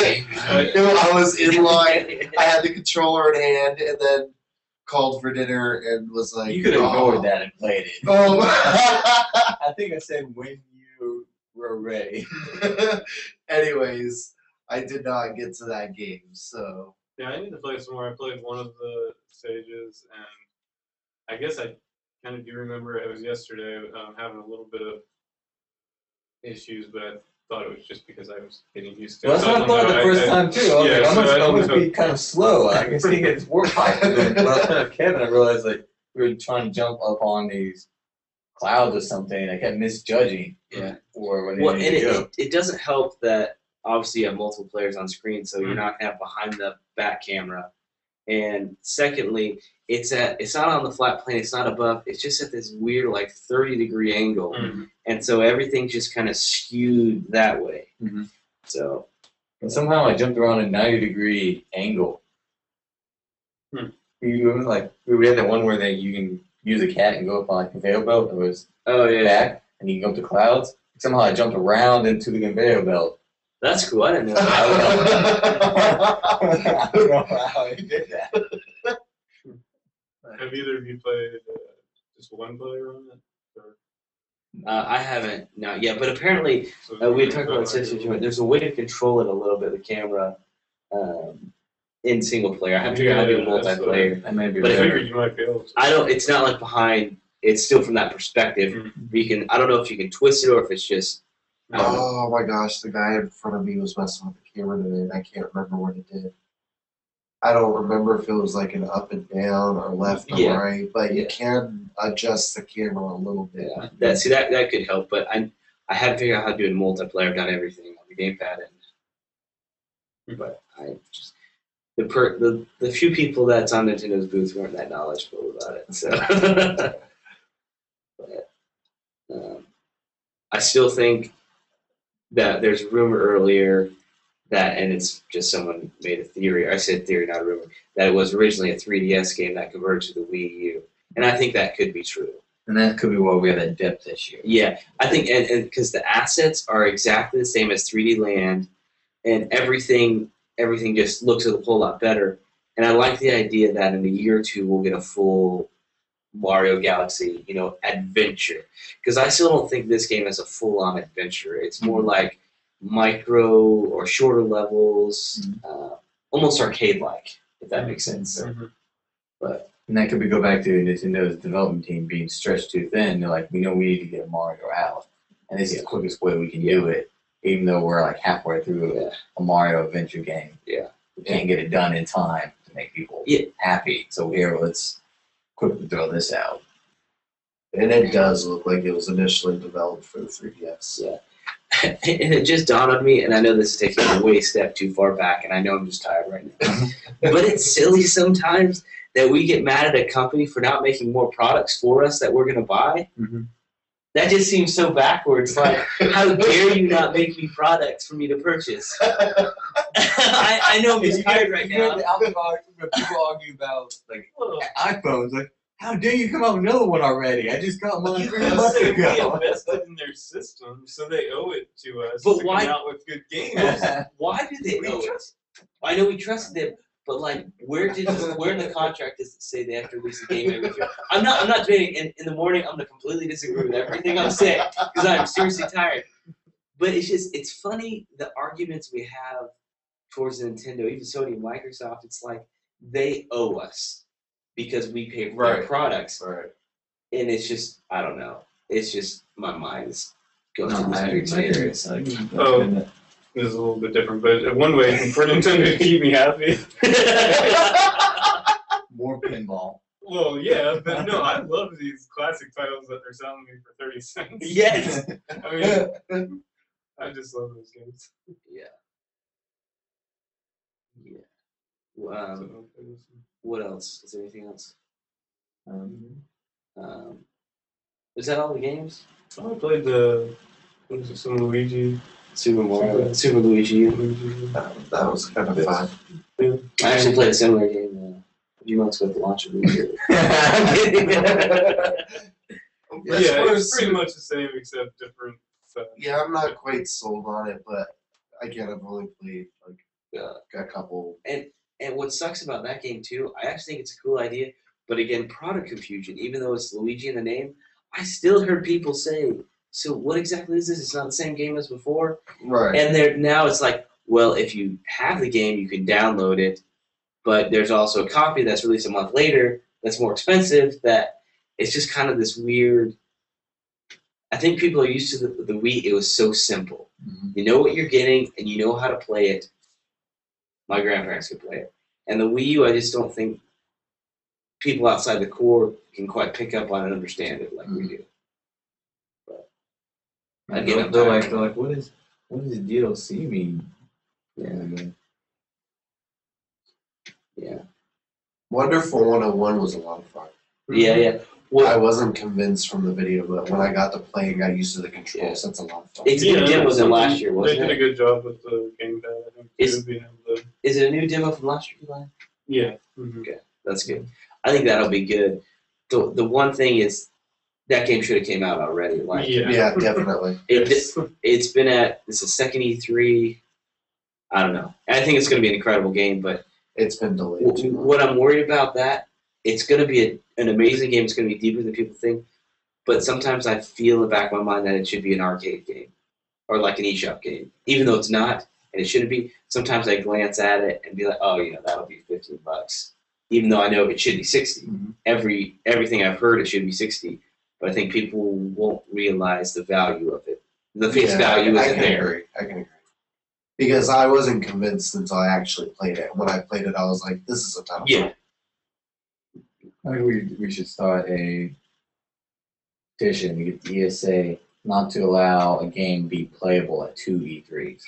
I was in line. I had the controller in hand, and then called for dinner and was like, You could have oh. ignored that and played it. Oh. I think I said when you were ready. Anyways, I did not get to that game, so Yeah, I need to play some more. I played one of the stages, and I guess I kind of do remember it was yesterday um, having a little bit of issues, but I thought it was just because I was getting used to Well, it. that's So I what I don't thought know. the first I- I- time too. I was yeah, like, I so must, I I don't must know. be kind of slow. I guess he gets warp pipe. And then when I was with Kevin, I realized like we were trying to jump up on these clouds or something, and I kept misjudging. Yeah. Or when they Well, and needed it, to go. it, it doesn't help that obviously you have multiple players on screen, so you're Mhm. not gonna have behind the back camera. And secondly, it's at it's not on the flat plane, it's not above, it's just at this weird like thirty degree angle. Mhm. And so everything just kind of skewed that way. Mhm. So And somehow I jumped around a ninety degree angle. Hmm. You remember, like we had that one where they you can use a cat and go up on like a conveyor belt. It was oh yeah, back, and you can go up to clouds. Somehow I jumped around into the conveyor belt. that's cool. I didn't know I that. I don't know how I did that. Have either of you played uh, just one player on it? Or, Uh, I haven't not yet, but apparently so uh, we had you talked played about like this. a- There's a way to control it a little bit, the camera, um, in single player. I haven't figured out how to do Yeah, that's what I- multiplayer. That may be But I if better. figured you might be able to. I don't. It's not like behind. It's still from that perspective. Mhm. You can. I don't know if you can twist it or if it's just. I don't know. oh my gosh, the guy in front of me was messing with the camera today, and I can't remember what it did. I don't remember if it was like an up and down or left or Yeah. right, but you Yeah. can adjust the camera a little bit. Yeah, that see that that could help, but I I haven't figured out how to do it in multiplayer. I've done everything on the gamepad, and but I just the per the, the few people that's on Nintendo's booth weren't that knowledgeable about it. So, but um, I still think that there's a rumor earlier that, and it's just someone made a theory. I said theory, not a rumor. That it was originally a three D S game that converted to the Wii U, and I think that could be true. And that could be why we have that depth issue. Yeah, I think, and because the assets are exactly the same as three D Land, and everything everything just looks a whole lot better. And I like the idea that in a year or two we'll get a full Mario Galaxy, you know, adventure. Because I still don't think this game is a full-on adventure. It's more like micro or shorter levels, uh, almost arcade-like, if that makes sense. Mhm. But And that could be go back to Nintendo's development team being stretched too thin. They're like, we know we need to get a Mario out, and this is the quickest way we can do it. Even though we're like halfway through Yeah. a Mario adventure game, Yeah. we can't get it done in time to make people Yeah. happy. So here, let's quickly throw this out. And it does look like it was initially developed for the three D S. Yeah. And it just dawned on me, and I know this is taking a way step too far back, and I know I'm just tired right now. But it's silly sometimes that we get mad at a company for not making more products for us that we're going to buy. Mhm. That just seems so backwards. Like, how dare you not make me products for me to purchase? I, I know I'm just tired right now. People argue about like iPhones, like, how dare you come out with another one already? I just got mine three Because months they we ago. invested in their system, so they owe it to us But to why- come out with good games. Why do they We know it? trust- I know we trusted them, but like, where did where in the contract does it say they have to release a game every year? I'm not. I'm not debating. In, in the morning, I'm gonna completely disagree with everything I'm saying because I'm seriously tired. But it's just it's funny the arguments we have towards Nintendo, even Sony and Microsoft. It's like they owe us because we pay for their Right. products, Right. and it's just I don't know. It's just my mind is goes No, to these I weird agree. tangents. It's like, Oh. This is a little bit different, but one way for Nintendo to keep me happy. more pinball. Well, yeah, but no, I love these classic titles that they're selling me for thirty cents. Yes. I mean, I just love those games. Yeah. Yeah. Well, Um, So, what else? Is there anything else? Um, Um, is that all the games? I played the what was it, some Luigi. Super Mario, Super Luigi U. Luigi. That, that was kind of fun. I actually played a similar game uh, a few months ago at the launch of Luigi. Yeah, it's pretty much the same except different stuff. Yeah, I'm not quite sold on it, but again, I've only played like Uh, a couple. and and what sucks about that game too, I actually think it's a cool idea, but again, product confusion. Even though it's Luigi in the name, I still heard people say, "So what exactly is this? It's not the same game as before." Right. And there now it's like, well, if you have the game, you can download it, but there's also a copy that's released a month later that's more expensive. That it's just kind of this weird. I think people are used to the, the Wii. It was so simple. Mhm. You know what you're getting, and you know how to play it. My grandparents could play it, and the Wii U, I just don't think people outside the core can quite pick up on and understand it like we do. But again, they're, I'm they're tired like, of they're it. like, what is, what does D L C mean? Yeah, yeah, Wonderful one oh one was a lot of fun. yeah, yeah. I Well, wasn't convinced from the video, but when I got to play and got used to the controls, that's a lot of fun. It's a new demo than last year, They wasn't did a it? good job with the gamepad. I think It's- too, being able to. Is it a new demo from last year, Eli? Yeah. Mm-hmm. That's good. I think that'll be good. The the one thing is that game should have came out already. Like Yeah. Yeah, definitely. it, Yes. it's been at it's a second E three. I don't know. I think it's going to be an incredible game, but It's been delayed. w- too long. what I'm worried about that it's going to be a, an amazing game. It's going to be deeper than people think. But sometimes I feel in the back of my mind that it should be an arcade game or like an eShop game, even though it's not and it shouldn't be. Sometimes I glance at it and be like, oh, you know, that'll be fifteen bucks, even though I know it should be sixty. Mhm. Every everything I've heard, it should be sixty. But I think people won't realize the value of it. The face Yeah, value I, I isn't can there. agree. I can agree. Because I wasn't convinced until I actually played it. When I played it, I was like, "This is a ton of Yeah. fun." I think we we should start a petition to get the E S A not to allow a game be playable at two E threes.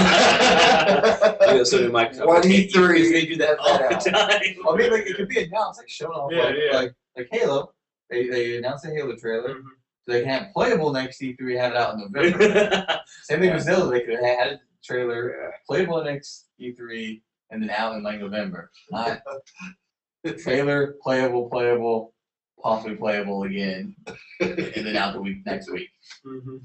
Yeah, so do my One E three. They do that all the time. I mean, like it could be announced, like shown off, Yeah, like, yeah. like like Halo. They they announced a Halo trailer. Mhm. So they can have playable next E three, have it out in November. Same thing with Zelda. They could have had a trailer playable next E three and then out in like November. Not trailer playable, playable, possibly playable again, and then out the week next week. Mhm.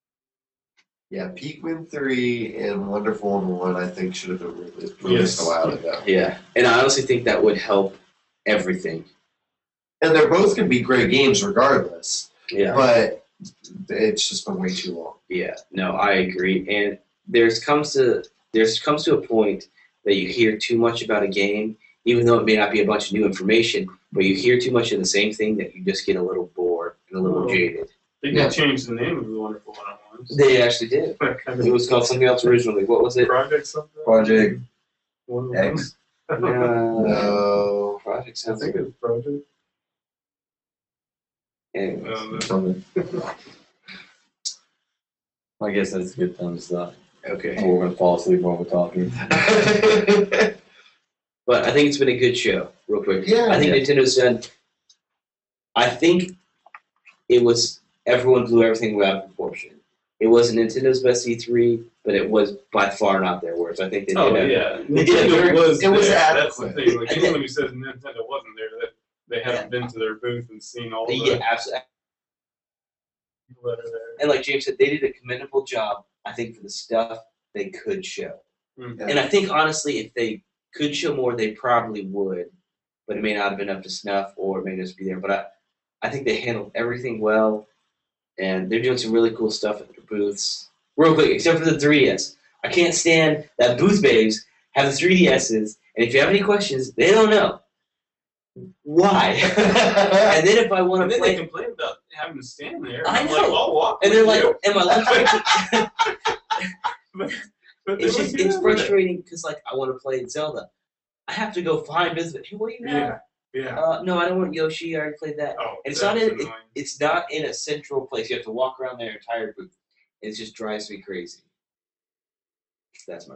Yeah, Pikmin three and Wonderful one oh one, I think, should have been released, Yes. released a while ago. Yeah, and I honestly think that would help everything. And they're both going to be great games regardless, Yeah. but it's just been way too long. Yeah, no, I agree. And there's comes to there's comes to a point that you hear too much about a game, even though it may not be a bunch of new information, but you hear too much of the same thing that you just get a little bored and a little Oh. jaded. They did Yeah. change the name of the Wonderful one oh ones. They actually did. It was called something else originally. What was it? Project something? Project one oh one? X. No, No. Project I sounds think like it's Project. anyways. Um, Something. I guess that's a good time to stop. Okay. Or we're gonna fall asleep while we're talking. But I think it's been a good show, real quick. Yeah. I think Nintendo's done. I think it was everyone blew everything out of proportion. It wasn't Nintendo's best E three, but it was by far not their worst. I think they did. Oh, a- yeah. They did a Nintendo very- was it was there. That's adequate. the thing. Like, And anyone then- who says Nintendo wasn't there, that they haven't been to their booth and seen all the Yeah, absolutely. people that are there. And like James said, they did a commendable job. I think for the stuff they could show. Mhm. And I think honestly, if they could show more, they probably would. But it may not have been up to snuff, or it may just be there. But I, I think they handled everything well, and they're doing some really cool stuff at their booths. Real quick, except for the three D S, I can't stand that Booth Babes have the three D S's, and if you have any questions, they don't know. Why? And then if I want And to then play, they complain about having to stand there. I I'm know. Like, I'll walk and they're with like, you. "Am I lunch break?" but, but they It's wouldn't just do it's that with it. frustrating because like I want to play Zelda, I have to go find visit. Hey, what do you have? Yeah, yeah. Uh, no, I don't want Yoshi. I already played that. Oh, And it's that's not in it, annoying. it's not in a central place. You have to walk around their entire booth. It just drives me crazy. That's my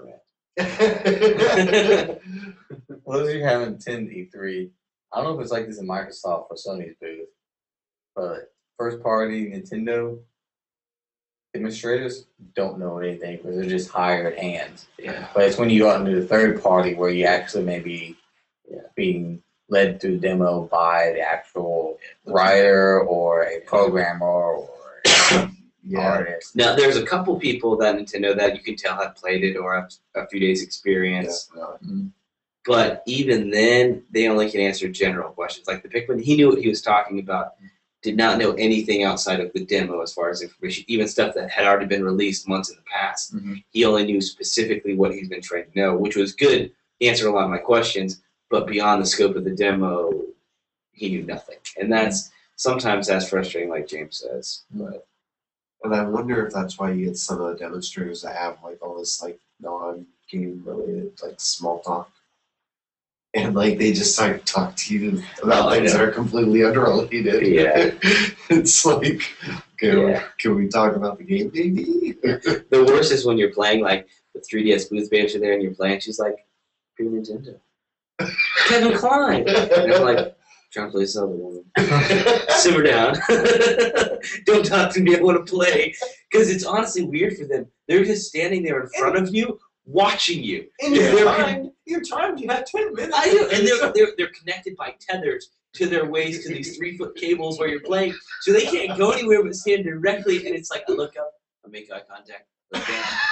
rant. Well, those of you who haven't attended E three, I don't know if it's like this in Microsoft or Sony's booth, but first party Nintendo administrators don't know anything because they're just hired hands. Yeah. But it's when you go out into the third party where you actually may be Yeah. being led through the demo by the actual writer or a programmer or Yeah. artist. Now, there's a couple people that Nintendo that you can tell have played it or have a few days experience. Definitely. But even then, they only can answer general questions. Like the Pikmin, he knew what he was talking about. Did not know anything outside of the demo as far as information, even stuff that had already been released months in the past. Mhm. He only knew specifically what he's been trained to know, which was good. He answered a lot of my questions, but beyond the scope of the demo, he knew nothing. And that's sometimes that's frustrating, like James says. But And I wonder if that's why you get some of the demonstrators that have like all this like non-game related like small talk. And like they just like talk to you about Oh, things yeah. that are completely unrelated. Yeah. It's like, okay, Yeah. can we talk about the game, maybe? the worst is when you're playing like the three D S booth manager there and you're playing, she's like, "Who Nintendo?" Kevin Klein. And I'm like, trying to play Zelda, woman. Simmer down. Don't talk to me. I want to play. Because it's honestly weird for them. They're just standing there in front of you, watching you. In If your they're time, your time, you have ten minutes. I do, and they're, they're they're connected by tethers to their waist to these three foot cables where you're playing, so they can't go anywhere but stand directly. And it's like I look up, I make eye contact, look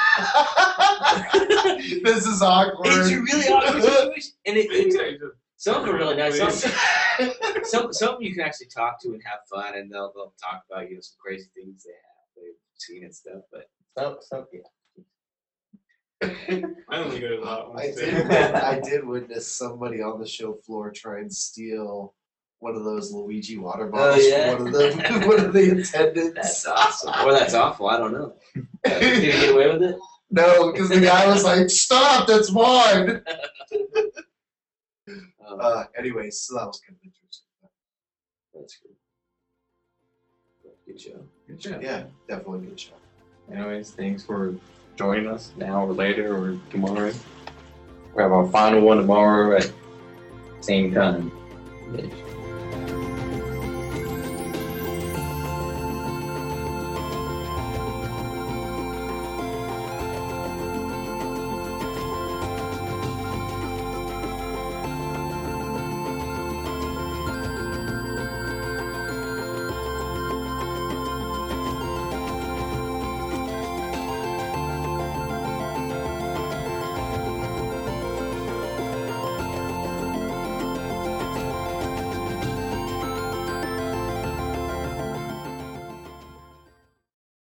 down. This is awkward. It's a really awkward situation, and it, it's Yeah, you just- some of them are really nice. Some, Please. some some of you can actually talk to and have fun, and they'll they'll talk about you know some crazy things they have they've seen and stuff. But So, so yeah. I only go to that one. I did, I did witness somebody on the show floor try and steal one of those Luigi water bottles yeah? from one of the one of the attendants. that's awesome, or that's awful. I don't know. Did you get away with it? No, because the guy was like, "Stop! That's mine." Um, Uh, anyways, so that was kind of interesting. that's good. Good show. Good job. Yeah, definitely good show. Anyways, thanks for joining us now or later or tomorrow. We have our final one tomorrow at same time.